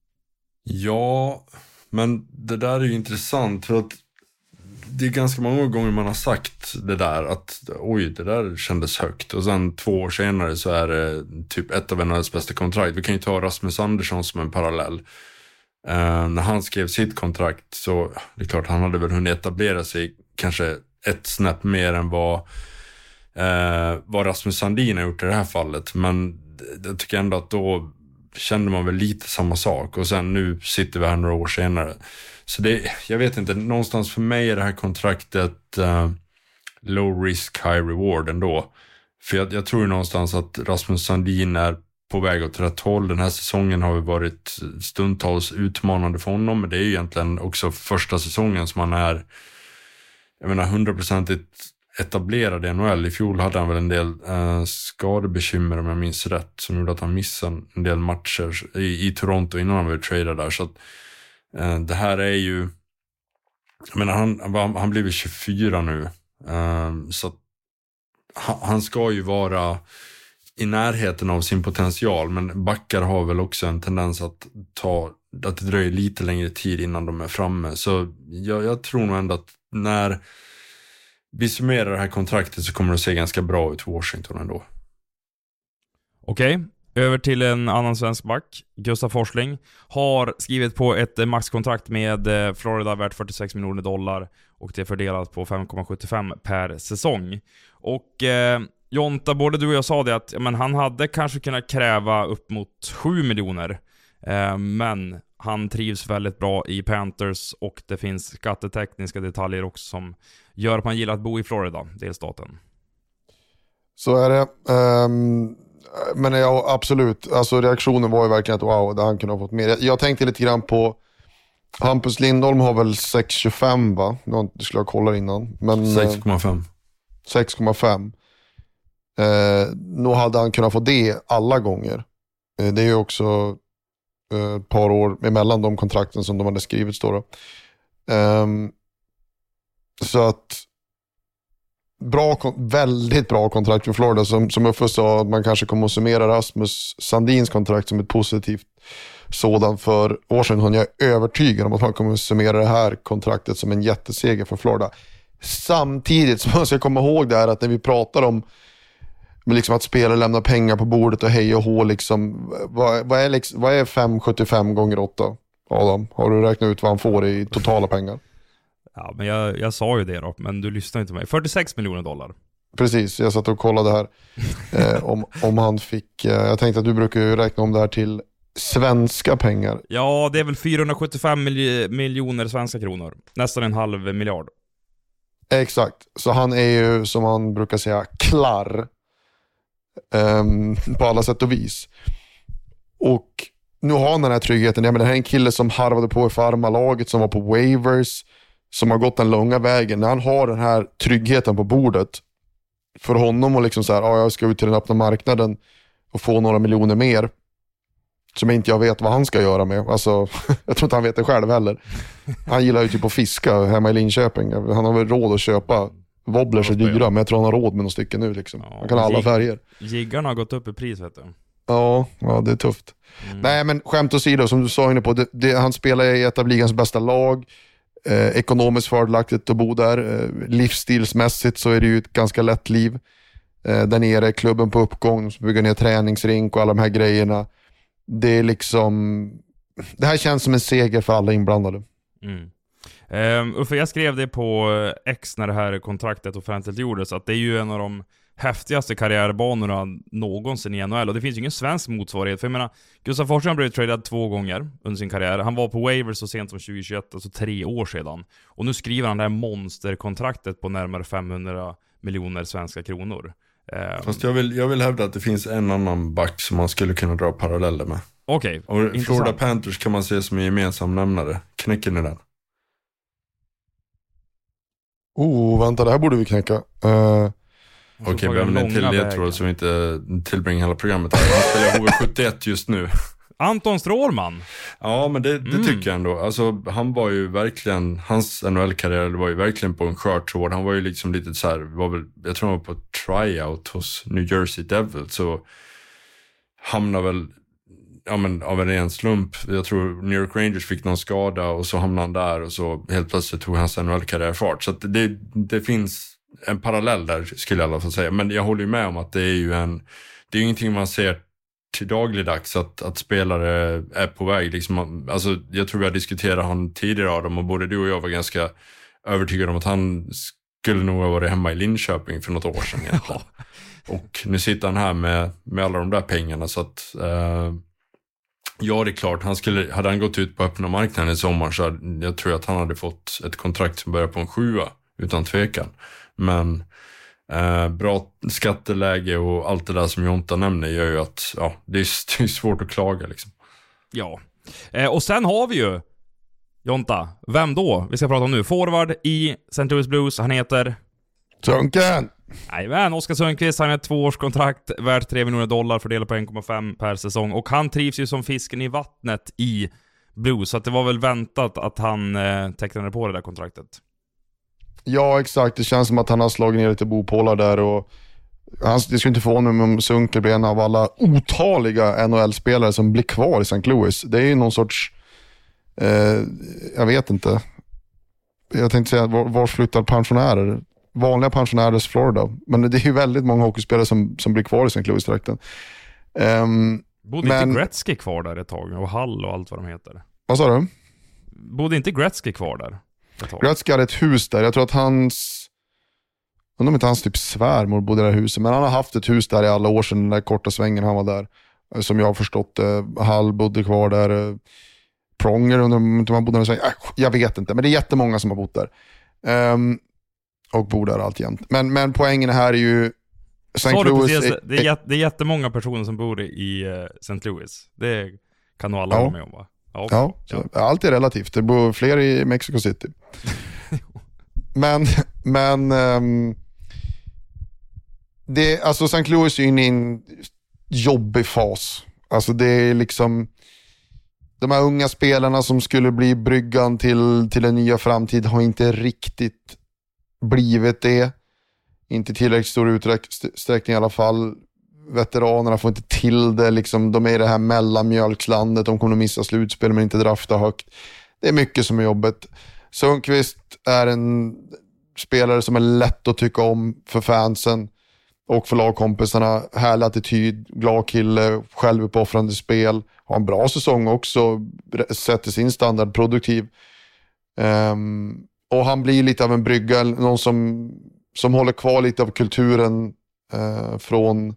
Ja, men det där är ju intressant för att det är ganska många gånger man har sagt det där att oj, det där kändes högt, och sen 2 år senare så är det typ ett av NHLs bästa kontrakt. Vi kan ju ta Rasmus Andersson som en parallell. När han skrev sitt kontrakt så det är klart han hade väl hunnit etablera sig kanske ett snäpp mer än vad Rasmus Sandin har gjort i det här fallet, men jag tycker ändå att då kände man väl lite samma sak, och sen nu sitter vi här några år senare. Så jag vet inte, någonstans för mig är det här kontraktet low risk, high reward ändå. För jag tror någonstans att Rasmus Sandin är på väg åt rätt håll. Den här säsongen har ju varit stundtals utmanande för honom, men det är ju egentligen också första säsongen som han är 100% etablerad i NHL. I fjol hade han väl en del skadebekymmer om jag minns rätt, som gjorde att han missade en del matcher i Toronto innan han blev tradad där. Så att det här är ju, jag menar, han blir 24 nu, så att han ska ju vara i närheten av sin potential, men backar har väl också en tendens att det dröjer lite längre tid innan de är framme. Så jag tror nog ändå att när vi summerar det här kontraktet så kommer det att se ganska bra ut för Washington ändå. Okej. Över till en annan svensk back. Gustav Forsling har skrivit på ett maxkontrakt med Florida värt $46 miljoner, och det är fördelat på 5,75 per säsong. Och Jonta, både du och jag sa det att han hade kanske kunnat kräva upp mot 7 miljoner. Men han trivs väldigt bra i Panthers, och det finns skattetekniska detaljer också som gör att man gillar att bo i Florida, delstaten. Så är det. Men ja, absolut. Alltså reaktionen var ju verkligen att wow, det han kunde ha fått mer. Jag tänkte lite grann på Hampus Lindholm har väl 6,25 va? Det skulle jag kolla innan. 6,5. 6,5. Nog hade han kunnat få det alla gånger. Det är ju också ett par år emellan de kontrakten som de hade skrivit, står det. Så att väldigt bra kontrakt för Florida, som Uffe sa, att man kanske kommer att summera Rasmus Sandins kontrakt som ett positivt sådan för Washington. Jag är övertygad om att man kommer att summera det här kontraktet som en jätteseger för Florida. Samtidigt så man ska komma ihåg det här att när vi pratar om liksom att spelare lämnar pengar på bordet och hej och hå liksom, vad är 5,75 gånger 8? Adam, har du räknat ut vad han får i totala pengar? Ja, men jag sa ju det då, men du lyssnar inte på mig. 46 miljoner dollar. Precis, jag satt och kollade här om han fick, jag tänkte att du brukar ju räkna om det här till svenska pengar. Ja, det är väl 475 miljoner svenska kronor. Nästan 1,5 miljard. Exakt, så han är ju som man brukar säga klar på alla sätt och vis. Och nu har han den här tryggheten. Ja, men det här är en kille som harvade på i farmalaget, som var på waivers, som har gått den långa vägen. När han har den här tryggheten på bordet för honom och liksom så här, jag ska ut till den öppna marknaden och få några miljoner mer som inte jag vet vad han ska göra med. Alltså, jag tror inte han vet det själv heller. Han gillar ju typ att fiska hemma i Linköping. Han har väl råd att köpa. Wobblers är dyra, men jag tror han har råd med några stycken nu liksom. Han kan ha alla färger. Jiggarna har gått upp i pris, vet du. Ja, det är tufft. Nej, men skämt åsido, som du sa inne på, han spelar i ett av ligans bästa lag. Ekonomiskt fördelaktigt att bo där. Livsstilsmässigt så är det ju ett ganska lätt liv. Där nere, klubben på uppgång, som bygger ner träningsrink och alla de här grejerna. Det är liksom, det här känns som en seger för alla inblandade. Uffe, jag skrev det på X när det här kontraktet offentligt gjordes, att det är ju en av de häftigaste karriärbanorna någonsin i NHL, och det finns ju ingen svensk motsvarighet. För jag menar, Gustav Forsström blev tradad 2 gånger under sin karriär. Han var på waivers så sent som 2021, alltså 3 år sedan. Och nu skriver han det här monsterkontraktet på närmare 500 miljoner svenska kronor. Fast jag vill hävda att det finns en annan back som man skulle kunna dra paralleller med. Okej, och Florida Panthers kan man se som en gemensam nämnare. Knäcker ni den? Vänta, det här borde vi knäcka. Okej, vi har en till ledtråd som vi inte tillbringar hela programmet här. Han spelar HV71 just nu. Anton Strålman. Ja, men det tycker jag ändå. Alltså, han var ju verkligen, hans NHL-karriär var ju verkligen på en skör tråd. Han var ju liksom lite så här, jag tror han var på tryout hos New Jersey Devils, så hamnade väl av en ren slump. Jag tror New York Rangers fick någon skada och så hamnade han där och så helt plötsligt tog hans NHL-karriär fart. Så att det finns en parallell där, skulle jag i alla fall säga. Men jag håller ju med om att det är ju ingenting man ser till dagligdags att spelare är på väg. Liksom, alltså, jag tror vi har diskuterat han tidigare av dem, och både du och jag var ganska övertygade om att han skulle nog ha varit hemma i Linköping för något år sedan egentligen. Och nu sitter han här med alla de där pengarna, så att ja, det är klart, hade han gått ut på öppna marknaden i sommar så jag tror att han hade fått ett kontrakt som börjar på en 7 utan tvekan. Men bra skatteläge och allt det där som Jonta nämner gör ju att det är svårt att klaga liksom. Ja, och sen har vi ju Jonta, vem då? Vi ska prata om nu. Forward i St. Louis Blues, han heter Sunken! Nej, Oskar Sundqvist, han har ett 2-årskontrakt värt $3 miljoner fördelat på 1,5 per säsong. Och han trivs ju som fisken i vattnet i Blues, så att det var väl väntat att han tecknade på det där kontraktet. Ja, exakt. Det känns som att han har slagit ner lite bopålar där, och det skulle inte förvåna mig om Sunker blir en av alla otaliga NHL-spelare som blir kvar i St. Louis. Det är ju någon sorts jag vet inte. Jag tänkte säga var flyttar pensionärer? Vanliga pensionärer i Florida. Men det är ju väldigt många hockeyspelare som blir kvar i St. Louis-trakten. Bodde inte Gretzky kvar där ett tag? Och Hall och allt vad de heter. Vad sa du? Bodde inte Gretzky kvar där ett tag? Gretzky hade ett hus där. Jag tror att undrar om inte hans typ svärmor bodde i det här huset. Men han har haft ett hus där i alla år sedan den där korta svängen han var där. Som jag har förstått. Hall bodde kvar där. Pronger, undrar om inte man bodde där. Jag vet inte, men det är jättemånga som har bott där. Och bor där alltjämt. Men poängen här är ju St. Louis. Det är jättemånga personer som bor i St. Louis. Det kan nog alla vara med om, va? Ja. Allt är relativt. Det bor fler i Mexico City. men alltså St. Louis är inne i en jobbig fas. Alltså det är liksom de här unga spelarna som skulle bli bryggan till en nya framtid har inte riktigt blivit det. Inte tillräckligt stor utsträckning i alla fall. Veteranerna får inte till det. Liksom, de är i det här mellanmjölkslandet. De kommer att missa slutspel men inte drafta högt. Det är mycket som är jobbet. Sundqvist är spelare som är lätt att tycka om för fansen och för lagkompisarna. Härlig attityd, glad kille, självuppoffrande spel. Har en bra säsong också, sätter sin standard, produktiv. Och han blir lite av en brygga, någon som håller kvar lite av kulturen från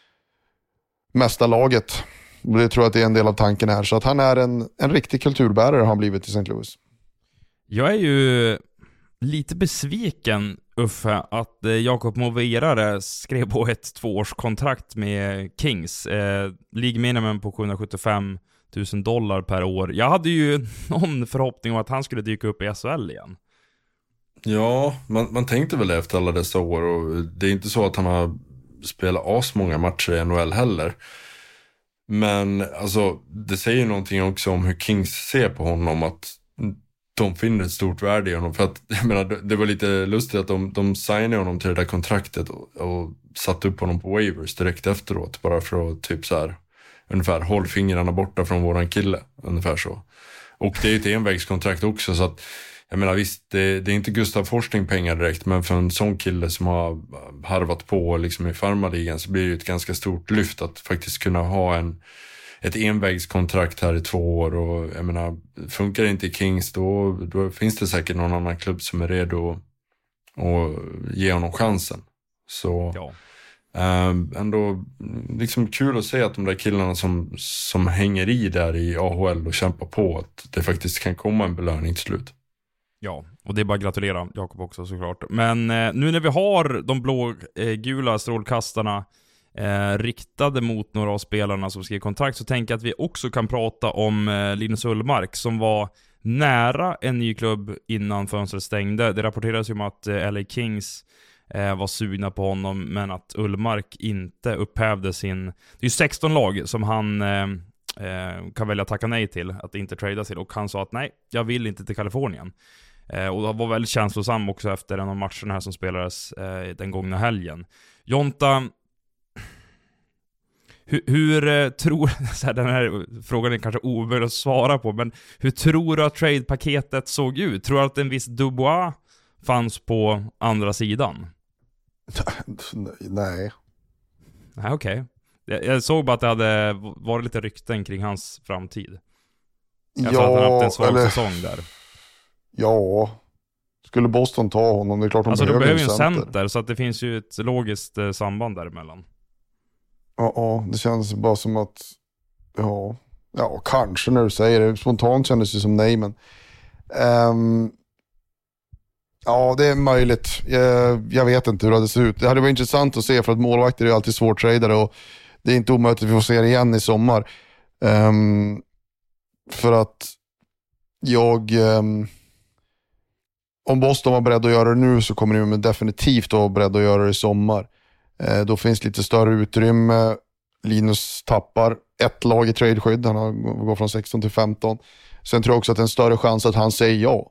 mästarlaget. Det tror jag att det är en del av tanken här. Så att han är en riktig kulturbärare har han blivit i St. Louis. Jag är ju lite besviken, Uffe, att Jakob Moverare skrev på ett 2-årskontrakt med Kings. League minimum på $775,000 per år. Jag hade ju någon förhoppning om att han skulle dyka upp i SHL igen. Ja, man tänkte väl efter alla dessa år, och det är inte så att han har spelat asmånga matcher i NHL heller. Men alltså, det säger någonting också om hur Kings ser på honom, att de finner ett stort värde i honom. För att, jag menar, det var lite lustigt att de signade honom till det där kontraktet och satte upp honom på waivers direkt efteråt. Bara för att typ så här, ungefär, håll fingrarna borta från våran kille. Ungefär så. Och det är ett envägskontrakt också, så att jag menar visst, det är inte Gustav Forsling pengar direkt, men för en sån kille som har harvat på liksom i farmaligan så blir det ju ett ganska stort lyft att faktiskt kunna ha ett envägskontrakt här i 2 år. Och jag menar, funkar det inte i Kings, då finns det säkert någon annan klubb som är redo att ge honom chansen. Så Ja. Ändå liksom kul att se att de där killarna som hänger i där i AHL och kämpar på, att det faktiskt kan komma en belöning till slut. Ja, och det är bara att gratulera Jakob också såklart. Men nu när vi har de blå-gula strålkastarna riktade mot några av spelarna som skrev kontrakt, så tänker jag att vi också kan prata om Linus Ullmark som var nära en ny klubb innan fönstret stängde. Det rapporteras ju om att LA Kings var sugna på honom, men att Ullmark inte upphävde sin... Det är ju 16 lag som han kan välja att tacka nej till, att inte trada till, och han sa att nej, jag vill inte till Kalifornien. Och det var väldigt känslosam också efter en av matcherna här som spelades den gångna helgen. Jonta, hur tror... Så här, den här frågan är kanske omöjlig att svara på, men hur tror du att trade-paketet såg ut? Tror du att en viss Dubois fanns på andra sidan? Nej. Nej, okej. Jag såg bara att det hade varit lite rykten kring hans framtid. Jag tror att han haft en svag säsong där. Ja, skulle Boston ta honom? Det är klart de behöver ju en center, så att det finns ju ett logiskt samband däremellan. Ja, det känns bara som att ja, kanske när du säger det. Spontant kändes det som nej, men ja, det är möjligt. Jag vet inte hur det ser ut. Det hade varit intressant att se, för att målvakter är alltid svårtradare och det är inte omöjligt att vi får se det igen i sommar. För att om Boston var beredd att göra det nu, så kommer de definitivt att vara beredda att göra det i sommar. Då finns lite större utrymme. Linus tappar ett lag i tradeskydd. Han har gått från 16 till 15. Sen tror jag också att det är en större chans att han säger ja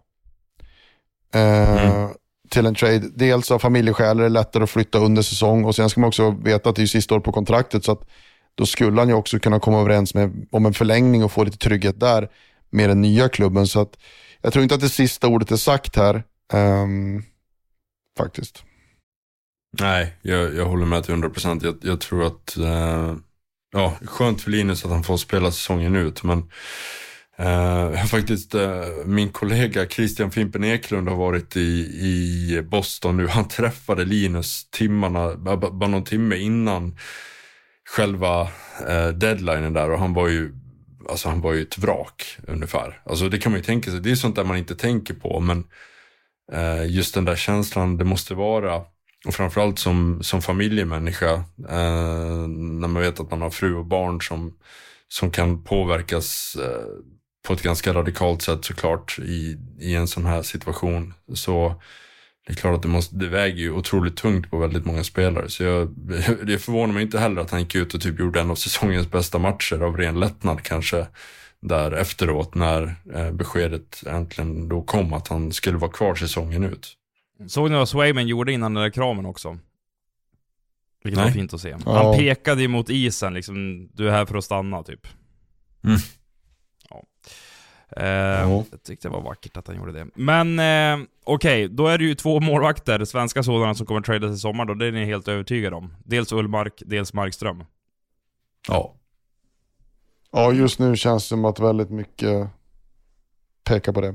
till en trade. Dels av familjeskäl är det lättare att flytta under säsong, och sen ska man också veta att det är sista år på kontraktet, så att då skulle han ju också kunna komma överens om en förlängning och få lite trygghet där med den nya klubben. Så att jag tror inte att det sista ordet är sagt här faktiskt. Nej, jag håller med till 100%. Jag tror att skönt för Linus att han får spela säsongen ut, men faktiskt min kollega Christian Fimpen Eklund har varit i Boston nu. Han träffade Linus bara någon timme innan själva deadlinen där, och han var ju ett vrak ungefär. Alltså det kan man ju tänka sig, det är sånt där man inte tänker på, men just den där känslan det måste vara, och framförallt som familjemänniska, när man vet att man har fru och barn som kan påverkas på ett ganska radikalt sätt såklart i en sån här situation. Så det är klart att det väger ju otroligt tungt på väldigt många spelare. Så det förvånar mig inte heller att han gick ut och typ gjorde en av säsongens bästa matcher av ren lättnad kanske där efteråt, när beskedet äntligen då kom att han skulle vara kvar säsongen ut. Såg ni vad Swayman gjorde innan den där kramen också? Vilket var fint att se. Ja. Han pekade ju mot isen liksom, du är här för att stanna typ. Mm. Ja. Jag tyckte det var vackert att han gjorde det. Men okej, då är det ju 2 målvakter, svenska sådana, som kommer att tradas i sommar då. Det är ni helt övertygade om. Dels Ullmark, dels Markström. Ja. Ja, just nu känns det som att väldigt mycket pekar på det.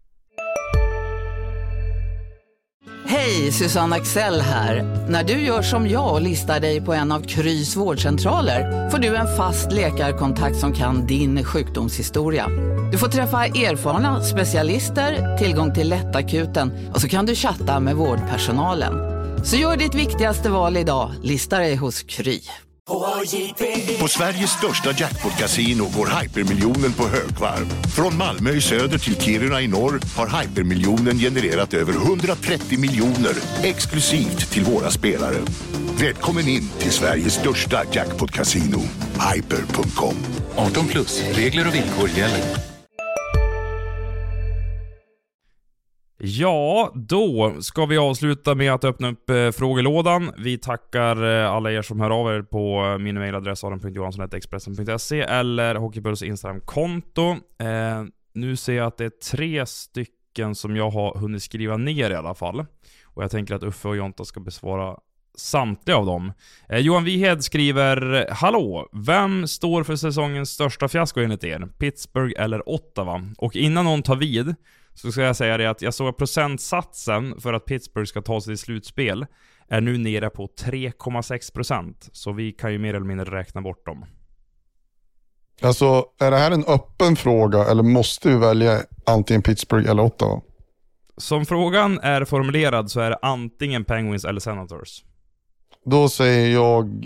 Hej, Susanne Axel här. När du gör som jag och listar dig på en av Krys vårdcentraler får du en fast läkarkontakt som kan din sjukdomshistoria. Du får träffa erfarna specialister, tillgång till lättakuten och så kan du chatta med vårdpersonalen. Så gör ditt viktigaste val idag, lista dig hos Kry. På Sveriges största jackpot-casino går hypermiljonen på högvarv. Från Malmö i söder till Kiruna i norr har hypermiljonen genererat över 130 miljoner exklusivt till våra spelare. Välkommen in till Sveriges största jackpot-casino, hyper.com. 18+, regler och villkor gäller. Ja, då ska vi avsluta med att öppna upp frågelådan. Vi tackar alla er som hör av er på min mailadress aron.johansson@expressen.se eller Hockeypuls Instagram-konto. Nu ser jag att det är 3 stycken som jag har hunnit skriva ner i alla fall. Och jag tänker att Uffe och Jonta ska besvara samtliga av dem. Johan Wihed skriver: Hallå, vem står för säsongens största fiasko enligt er? Pittsburgh eller Ottawa? Och innan någon tar vid så ska jag säga det att jag såg procentsatsen för att Pittsburgh ska ta sig till slutspel är nu nere på 3,6%. Så vi kan ju mer eller mindre räkna bort dem. Alltså, är det här en öppen fråga eller måste vi välja antingen Pittsburgh eller Ottawa? Som frågan är formulerad så är det antingen Penguins eller Senators. Då säger jag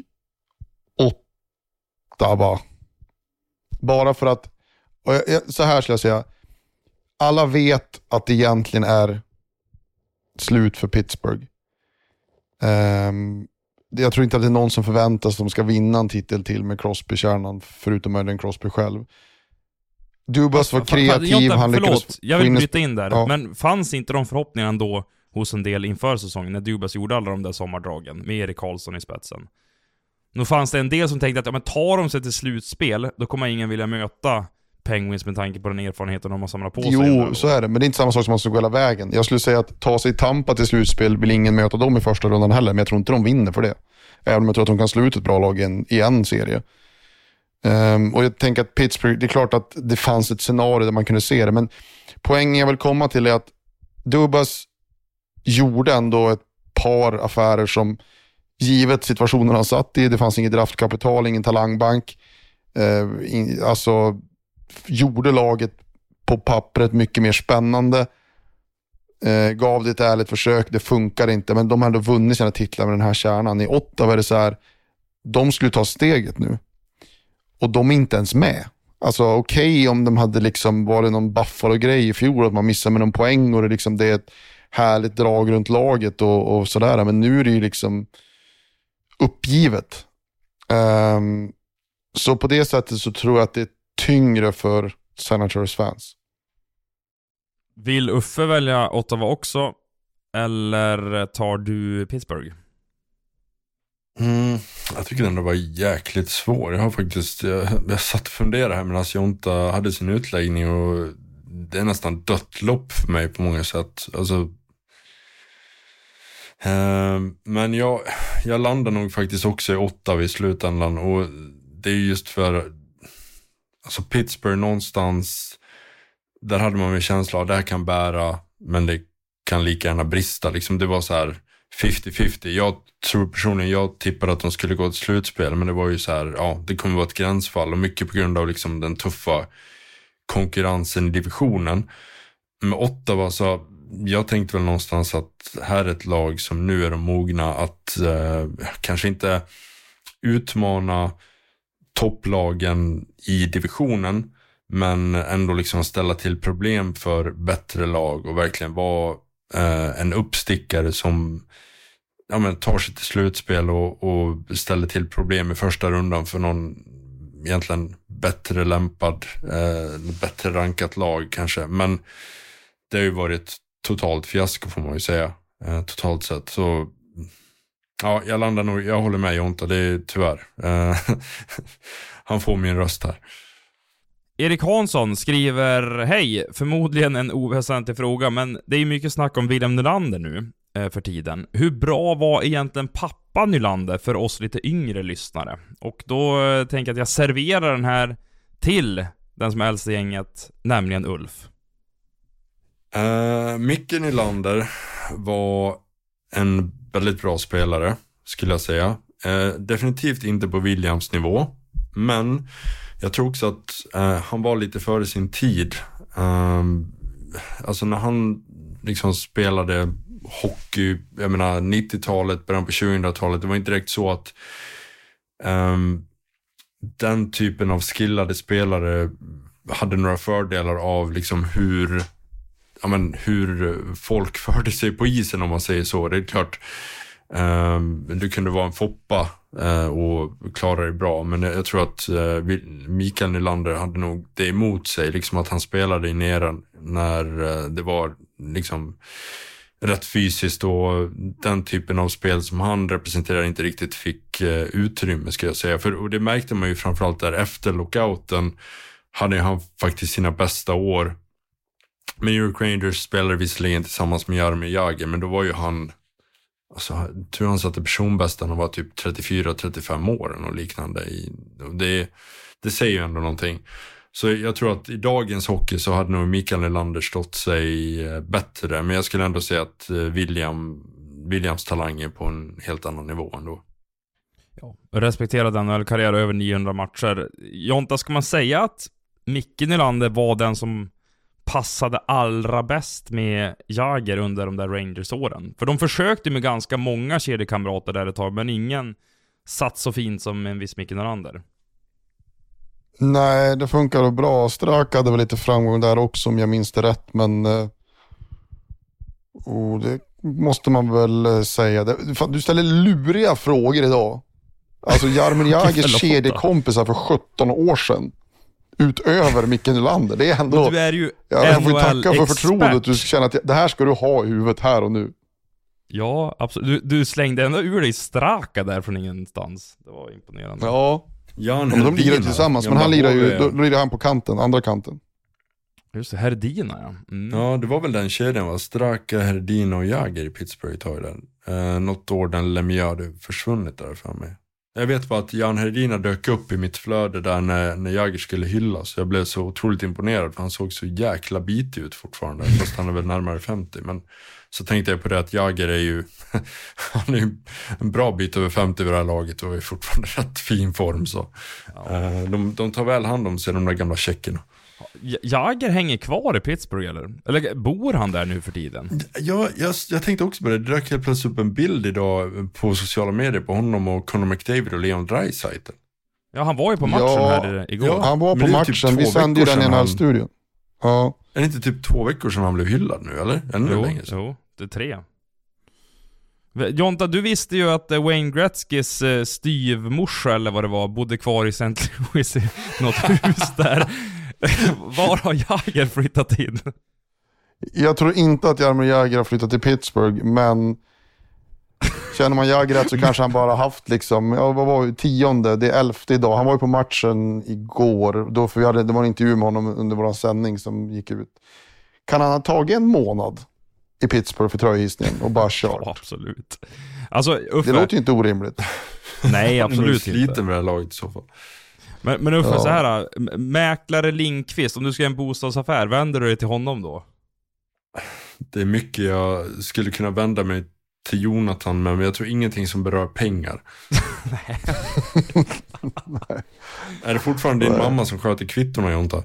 Ottawa. Bara för att, så här skulle jag säga, alla vet att det egentligen är slut för Pittsburgh. Jag tror inte att det är någon som förväntas att de ska vinna en titel till med Crosby-kärnan, förutom möjligen Crosby själv. Dubas var kreativ. Jag vill bryta in där. Ja. Men fanns inte de förhoppningarna då hos en del inför säsongen när Dubas gjorde alla de där sommardragen med Erik Karlsson i spetsen? Nu fanns det en del som tänkte att men tar de sig till slutspel, då kommer ingen vilja möta Penguins med tanke på den erfarenheten de har samlat på sig. Jo, så är det. Men det är inte samma sak som man ska gå hela vägen. Jag skulle säga att ta sig i Tampa till slutspel vill ingen möta dem i första rundan heller. Men jag tror inte de vinner för det. Även om jag tror att de kan slå ut ett bra lag i en serie. Och jag tänker att Pittsburgh, det är klart att det fanns ett scenario där man kunde se det. Men poängen jag vill komma till är att Dubas gjorde ändå ett par affärer som, givet situationen han satt i, det fanns ingen draftkapital, ingen talangbank. Alltså gjorde laget på pappret mycket mer spännande, gav det ett ärligt försök, det funkar inte, men de hade vunnit sina titlar med den här kärnan. I Ottawa var det så här, de skulle ta steget nu och de är inte ens med. Alltså okej, om de hade liksom varit någon Buffalo-grej i fjol, att man missar med någon poäng och det, liksom, det är ett härligt drag runt laget och sådär, men nu är det ju liksom uppgivet. Så på det sättet så tror jag att det är tyngre för Senators fans. Vill Uffe välja Ottawa också? Eller tar du Pittsburgh? Jag tycker den var jäkligt svår. Jag satt och funderade här medan Jonta hade sin utläggning och det är nästan dött lopp för mig på många sätt. Alltså, men jag landar nog faktiskt också i Ottawa i slutändan, och det är just för alltså Pittsburgh någonstans, där hade man en känsla av det här kan bära, men det kan lika gärna brista. Liksom det var så här 50-50. Jag tror personligen, jag tippade att de skulle gå till slutspel, men det var ju så här, ja, det kommer vara ett gränsfall, och mycket på grund av liksom den tuffa konkurrensen i divisionen. Med Ottawa så jag tänkte väl någonstans att här är ett lag som nu är de mogna att kanske inte utmana topplagen i divisionen, men ändå liksom ställa till problem för bättre lag och verkligen vara en uppstickare som tar sig till slutspel och ställer till problem i första rundan för någon egentligen bättre lämpad, bättre rankat lag kanske. Men det har ju varit totalt fiasko får man ju säga, totalt sett. Så ja, jag håller med Jonta, det är tyvärr. Han får min röst här. Erik Hansson skriver: hej, förmodligen en oväsentlig fråga, men det är ju mycket snack om William Nylander nu för tiden. Hur bra var egentligen pappa Nylander för oss lite yngre lyssnare? Och då tänker jag att jag serverar den här till den som är äldst i gänget, nämligen Ulf. Micke Nylander var en väldigt bra spelare, skulle jag säga. Definitivt inte på Williams nivå, men jag tror också att han var lite före sin tid. Alltså när han liksom spelade hockey, jag menar 90-talet, början på 2000-talet, det var inte direkt så att den typen av skillade spelare hade några fördelar av liksom hur folk förde sig på isen, om man säger så. Det är klart, du kunde vara en foppa och klara det bra, men jag tror att Mikael Nylander hade nog det emot sig, liksom att han spelade i nere när det var liksom rätt fysiskt, och den typen av spel som han representerar inte riktigt fick utrymme, ska jag säga. Och det märkte man ju framförallt där efter lockouten hade han faktiskt sina bästa år. Men New York Rangers spelade visserligen tillsammans med Jaromir Jagr, men då var ju han, alltså, jag tror han satte personbästa när han var typ 34-35 år och liknande. Det säger ju ändå någonting. Så jag tror att i dagens hockey så hade nog Mikael Nylander stått sig bättre. Men jag skulle ändå säga att Williams talang är på en helt annan nivå ändå. Ja, respekterad NHL-karriär över 900 matcher. Jonta, ska man säga att Micke Nylander var den som passade allra bäst med Jagr under de där Rangers-åren? För de försökte med ganska många kedjekamrater där ett tag, men ingen satt så fint som en viss Micke Nylander. Nej, det funkar bra. Strak hade väl lite framgång där också, om jag minns det rätt, men det måste man väl säga. Du ställer luriga frågor idag. Alltså Jaromir Jagrs kedjekompisar för 17 år sedan utöver Micke Nylander. Det är ändå, du är ju jag får tacka för förtroendet. Du känner att det här ska du ha i huvudet här och nu. Ja, absolut. Du slängde ändå ur dig Straka där från ingenstans. Det var imponerande. Ja, de lirar tillsammans, men han lirar ju, då lirar han på kanten, andra kanten. Just det, Herdina, ja. Ja, det var väl den kedjan, va? Straka, Herdina och Jagr i Pittsburgh tar den. Något år den Lemieux hade försvunnit där för mig. Jag vet bara att Jan Herdina dök upp i mitt flöde där när Jagr skulle hyllas. Jag blev så otroligt imponerad, för han såg så jäkla bitig ut fortfarande. Fast han är väl närmare 50, men så tänkte jag på det att Jagr är ju han är ju en bra bit över 50 vid det här laget och är fortfarande rätt fin form, så de tar väl hand om sig, de där gamla tjeckerna. Jagr hänger kvar i Pittsburgh eller bor han där nu för tiden? Ja, jag tänkte också på det. Det dök helt plötsligt upp en bild idag på sociala medier på honom och Connor McDavid och Leon Draisaitl. Ja, han var ju på matchen här igår. Ja, han var på matchen. Typ vi sände ju den i NHL-studion. Ja. Är det inte typ 2 veckor sedan han blev hyllad nu, eller? Jo, det är 3. Jonta, du visste ju att Wayne Gretzkys styvmorsa, eller vad det var, bodde kvar i St. Louis i något hus där. Var har Jagr flyttat in? Jag tror inte att Jaromir Jagr har flyttat till Pittsburgh, men känner man Jagr rätt så kanske han bara haft liksom, vad var det, 10:e, det är 11:e idag. Han var ju på matchen igår, då för det var en intervju med honom under vår sändning som gick ut. Kan han ha tagit en månad i Pittsburgh för tröjhissningen och bara kört? Ja, absolut. Alltså, Uffe, det låter ju inte orimligt. Nej, absolut inte. Lite med det här laget i så fall. Men Uffe, så här, mäklare Lindqvist, om du ska göra en bostadsaffär, vänder du dig till honom då? Det är mycket jag skulle kunna vända mig till Jonathan med, men jag tror ingenting som berör pengar. Nej. Är det fortfarande din mamma som sköter kvittorna, Jonta?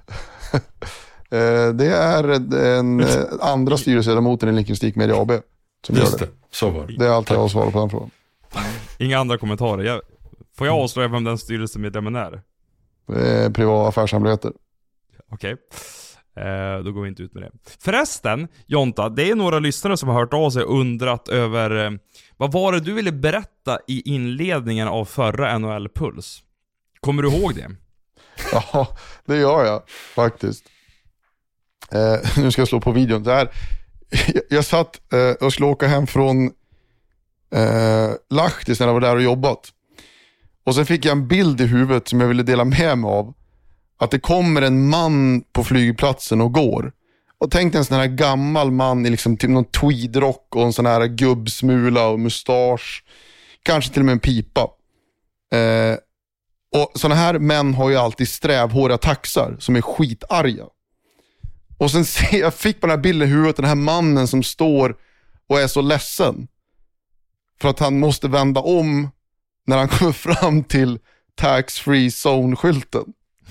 Det är den andra styrelseledamoten i Lincoln Media AB som just gör det. Så var det. Det är allt jag har svarat på den frågan. Inga andra kommentarer. Får jag avslöja vem den styrelsemedlemmen är? Privata affärshemligheter. Okej. Då går vi inte ut med det. Förresten, Jonta, det är några lyssnare som har hört av sig och undrat över vad var det du ville berätta i inledningen av förra NHL-puls? Kommer du ihåg det? Ja, det gör jag faktiskt. Nu ska jag slå på videon. Det här, jag satt och skulle åka hem från Lahtis när jag var där och jobbat. Och sen fick jag en bild i huvudet som jag ville dela med mig av. att det kommer en man på flygplatsen och går. Och tänk dig en sån här gammal man i liksom typ någon tweedrock och en sån här gubbsmula och mustasch. Kanske till och med en pipa. Och såna här män har ju alltid strävhåriga taxar som är skitarga. Och sen jag fick på den här bilden i huvudet den här mannen som står och är så ledsen. För att han måste vända om när han kommer fram till tax-free zone-skylten.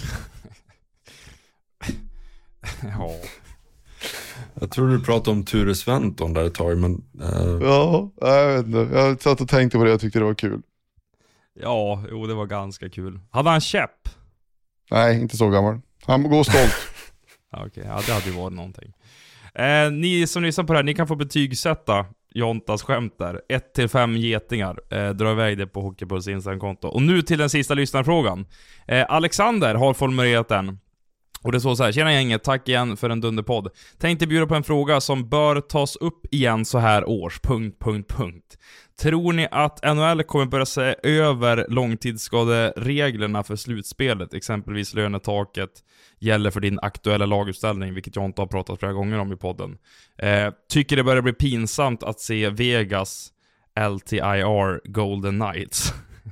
Ja. Jag tror du pratade om Ture Sventon där ett tag, men... Ja, jag vet inte. Jag satt och tänkte på det och tyckte det var kul. Ja, jo, det var ganska kul. Hade han käpp? Nej, inte så gammal. Han går stolt. Okej, ja, det hade ju varit någonting. Ni som lyssnar på det här, ni kan få betygsätta Jontas skämt där. 1-5 getingar. Dra iväg det på Hockeypuls Instagram-konto. Och nu till den sista lyssnarfrågan. Alexander har formulerat den. Och det är så här: tjena gänget, tack igen för en dunderpodd. Tänkte bjuda på en fråga som bör tas upp igen så här års. ... Tror ni att NHL kommer börja se över långtidsskadereglerna för slutspelet? Exempelvis lönetaket gäller för din aktuella laguppställning, vilket jag inte har pratat flera gånger om i podden. Tycker det börjar bli pinsamt att se Vegas LTIR Golden Knights.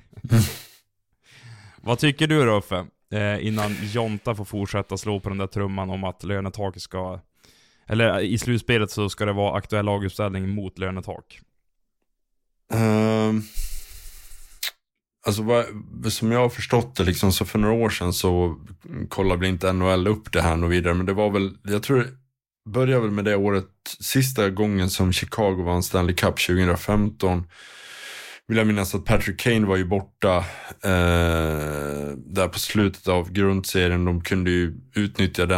Vad tycker du, Ruffe? Innan Jonta får fortsätta slå på den där trumman om att lönetaket ska... Eller i slutspelet så ska det vara aktuell laguppställning mot lönetak. Alltså som jag har förstått det liksom, så för några år sedan så kollade vi inte NHL upp det här och vidare, men det var väl, jag tror det började väl med det året, sista gången som Chicago vann Stanley Cup 2015, vill jag minnas att Patrick Kane var ju borta där på slutet av grundserien. De kunde ju utnyttja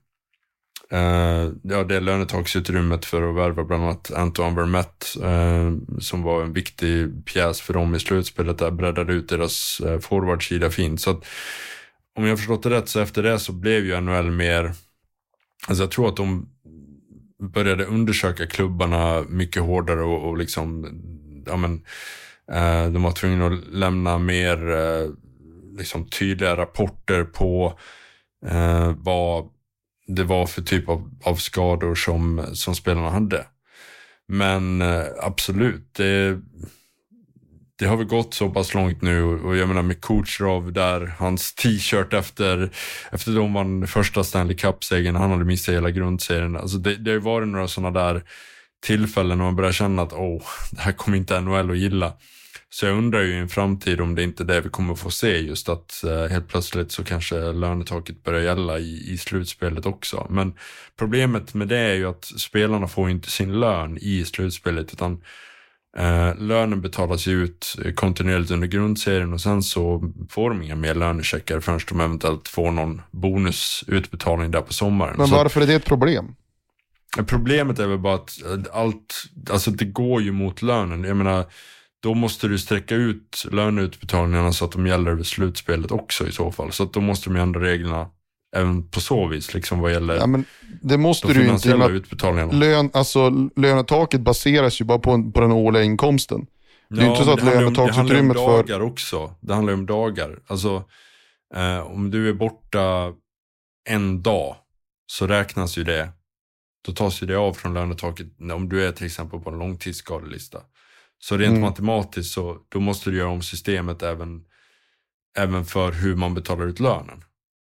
det lönetaksutrymmet för att värva bland annat Antoine Vermette, som var en viktig pjäs för dem i slutspelet, där breddade ut deras forwardsida fint. Så att, om jag har förstått det rätt, så efter det så blev ju NHL mer, alltså jag tror att de började undersöka klubbarna mycket hårdare och liksom, ja men, de var tvungna att lämna mer liksom tydliga rapporter på vad det var för typ av skador som spelarna hade. Men absolut, det har väl gått så pass långt nu, och jag menar med Kucherov där, hans t-shirt efter de vann första Stanley Cup-segern, han hade missat hela grundserien. Alltså det har varit några sådana där tillfällen när man börjar känna att det här kommer inte NHL att gilla. Så jag undrar ju i en framtid om det inte är det vi kommer att få se, just att helt plötsligt så kanske lönetaket börjar gälla i slutspelet också. Men problemet med det är ju att spelarna får inte sin lön i slutspelet, utan lönen betalas ju ut kontinuerligt under grundserien, och sen så får de inga mer lönecheckar förrän de eventuellt får någon bonusutbetalning där på sommaren. Men varför är det ett problem? Problemet är väl bara att alltså det går ju mot lönen. Jag menar, då måste du sträcka ut löneutbetalningarna så att de gäller över slutspelet också i så fall. Så att då måste de ändra reglerna även på så vis, liksom vad gäller, ja, men det måste de du finansiella inte, utbetalningarna. Lönetaket baseras ju bara på den årliga inkomsten. Det är inte så att lönetagsutrymmet för... dagar också. Det handlar ju om dagar. Alltså, om du är borta en dag så räknas ju det. Då tas ju det av från lönetaket om du är till exempel på en långtidsskadelista. Så rent matematiskt så då måste du göra om systemet även för hur man betalar ut lönen.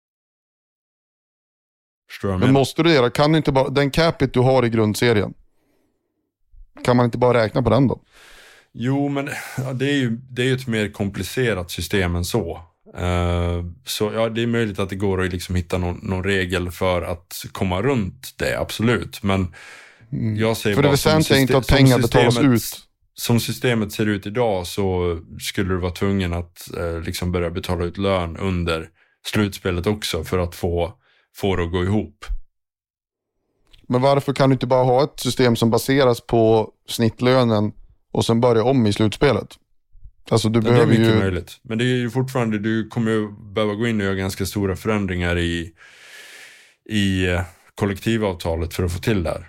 Förstår du? Men måste du göra, kan du inte bara, den capita du har i grundserien, kan man inte bara räkna på den då? Jo, men ja, det är ju ett mer komplicerat system än så. Så ja, det är möjligt att det går att liksom hitta någon regel för att komma runt det, absolut. Men jag säger för det väsentliga är inte att pengar betalas ut. Som systemet ser ut idag så skulle du vara tvungen att liksom börja betala ut lön under slutspelet också för att få det att gå ihop. Men varför kan du inte bara ha ett system som baseras på snittlönen och sen börja om i slutspelet? Alltså du behöver det är mycket ju... möjligt. Men det är ju fortfarande, du kommer ju behöva gå in och göra ganska stora förändringar i kollektivavtalet för att få till det här.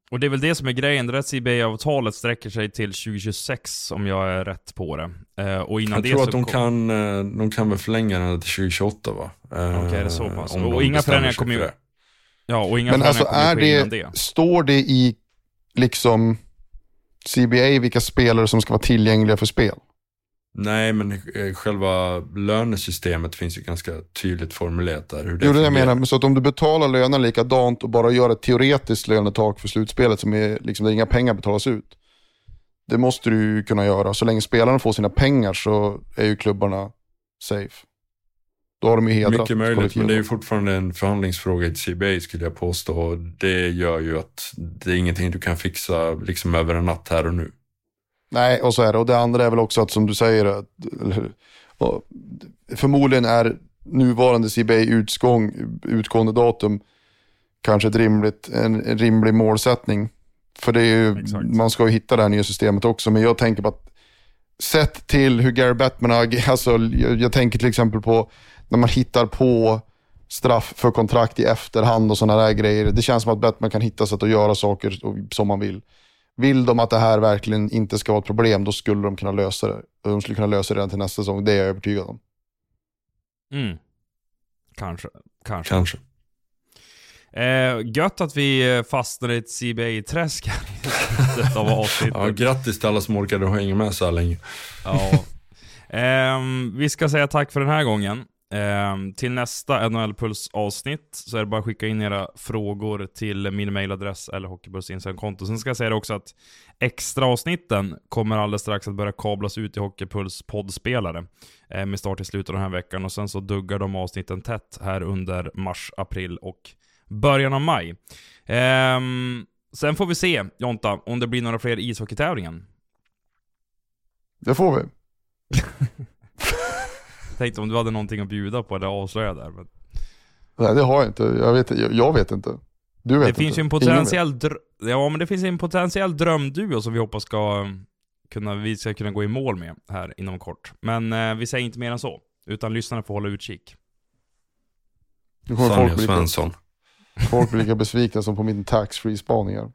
Och det är väl det som är grejen. Det där CBA-avtalet sträcker sig till 2026 om jag är rätt på det. Och innan jag det tror så att de kan väl förlänga den till 2028 va? Okej, det är så pass. Och inga förändringar kommer ju... Ja, och inga men alltså innan det. Står det i liksom CBA vilka spelare som ska vara tillgängliga för spel? Nej, men själva lönesystemet finns ju ganska tydligt formulerat där. Hur det jag menar, så att om du betalar lönen likadant och bara gör ett teoretiskt lönetak för slutspelet som är liksom där inga pengar betalas ut. Det måste du ju kunna göra. Så länge spelarna får sina pengar så är ju klubbarna safe. Då har de ju hedrat. Mycket möjligt, men det är ju fortfarande en förhandlingsfråga i CBA skulle jag påstå. Och det gör ju att det är ingenting du kan fixa liksom över en natt här och nu. Nej, och så är det. Och det andra är väl också att som du säger, att, förmodligen är nuvarande CBA utgående datum kanske en rimlig målsättning. För det är ju, man ska ju hitta det här nya systemet också. Men jag tänker på att sett till hur Gary Bettman alltså jag tänker till exempel på när man hittar på straff för kontrakt i efterhand och sådana där grejer. Det känns som att Bettman kan hitta sätt att göra saker som man vill. Vill de att det här verkligen inte ska vara ett problem, då skulle de kunna lösa det. De skulle kunna lösa det redan till nästa säsong. Det är jag övertygad om. Kanske. Gött att vi fastnade i ett CBA-träsk här i slutet av avsnittet. Ja, grattis till alla som orkade hänga med så här länge. Ja. Vi ska säga tack för den här gången. Till nästa NHL-puls-avsnitt så är det bara att skicka in era frågor till min mailadress eller Hockeypuls Instagram-konto. Sen ska jag säga också att extra avsnitten kommer alldeles strax att börja kablas ut i Hockeypuls poddspelare med start i slutet av den här veckan. Och sen så duggar de avsnitten tätt här under mars, april och början av maj. Sen får vi se, Jonta, om det blir några fler ishockeytävlingar. Det får vi. Tänkte om du hade någonting att bjuda på eller avslöja där. Men... Nej, det har jag inte. Jag vet inte. Du vet det finns inte. Men det finns en potentiell drömduo som vi hoppas vi ska kunna gå i mål med här inom kort. Men vi säger inte mer än så, utan lyssnarna får hålla utkik. Sanny och Svensson. Folk blir lika besvikna som på min tax-free-spaningar.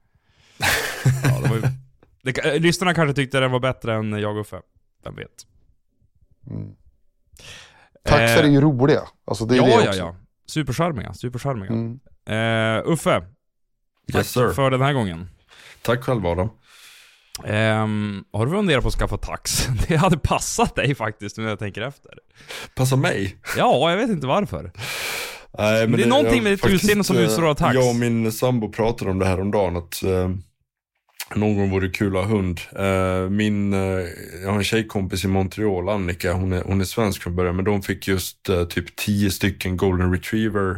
Lyssnarna kanske tyckte den var bättre än jag och Uffe. Vem vet. Taxar är ju roliga. Alltså det är det också. Ja. Supercharmiga. Uffe. Tack för den här gången. Tack själv, Adam. Har du funderat på att skaffa tax? Det hade passat dig faktiskt när jag tänker efter. Passar mig? Ja, jag vet inte varför. Nej, men det är någonting med ditt utseende som utstrålar tax. Jag och min sambo pratade om det här om dagen att någon gång vore det kul att ha hund. Jag har en tjejkompis i Montreal, Annika, hon är svensk från början, men de fick just typ 10 stycken golden retriever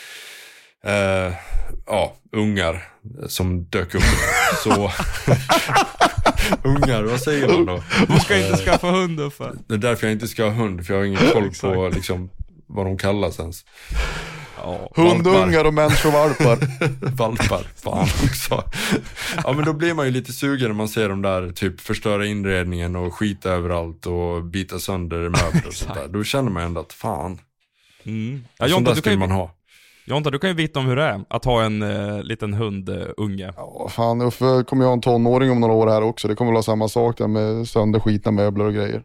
ungar som dök upp. Så ungar, vad säger man då? Du ska inte skaffa hund, Uffe. Det är därför jag inte ska ha hund, för jag har ingen koll på liksom vad de kallas ens. Ja, hundungar och människovalpar. Valpar, fan också. Ja, men då blir man ju lite sugen när man ser dem där typ förstöra inredningen och skita överallt och bita sönder möbler och sånt där. Då känner man ändå att fan. Ja, Jonta, du kan ju vittna om hur det är att ha en liten hundunge. Ja, fan, Uffe kommer jag ha en tonåring om några år här också. Det kommer väl ha samma sak där med sönderskitna möbler och grejer.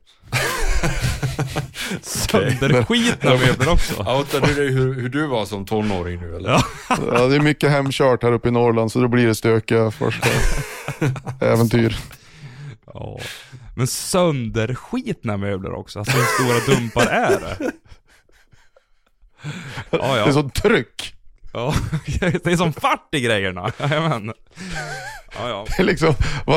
Sönderskitna möbler också. Outar du dig hur du var som tonåring nu, eller? Ja, det är mycket hemkört här uppe i Norrland, så då blir det stökiga första äventyr. Ja. Men sönderskitna möbler också. Alltså hur stora dumpar är det? Ja. Det är så tryck. Ja, det är som fart i grejerna. Jajamän. Ja. Det är liksom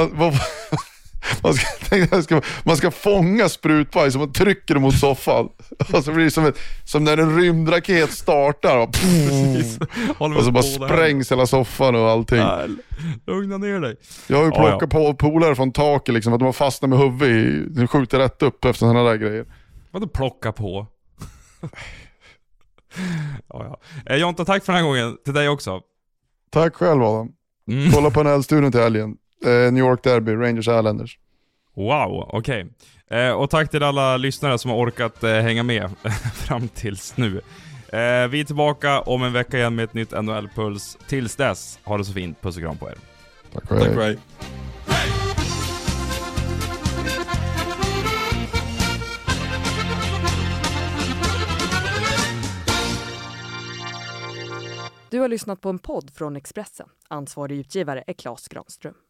man ska fånga sprutbajs som man trycker mot soffan. Och så blir det som när en rymdraket startar och så bara sprängs hela soffan och allting. Lugna ner dig. Jag har ju plockat på polare från taket liksom, att de har fastnat med huvudet de skjuter rätt upp efter sådana där grejer. Vadå plocka på? Ja. Jonta, tack för den här gången. Till dig också. Tack själv, Adam. Kolla på NHL-studion till helgen. New York Derby, Rangers Islanders. Wow, okej. Och tack till alla lyssnare som har orkat hänga med fram tills nu. Vi är tillbaka om en vecka igen med ett nytt NHL-puls. Tills dess, ha det så fint. Puss och kram på er. Tack och hej. Du har lyssnat på en podd från Expressen. Ansvarig utgivare är Claes Granström.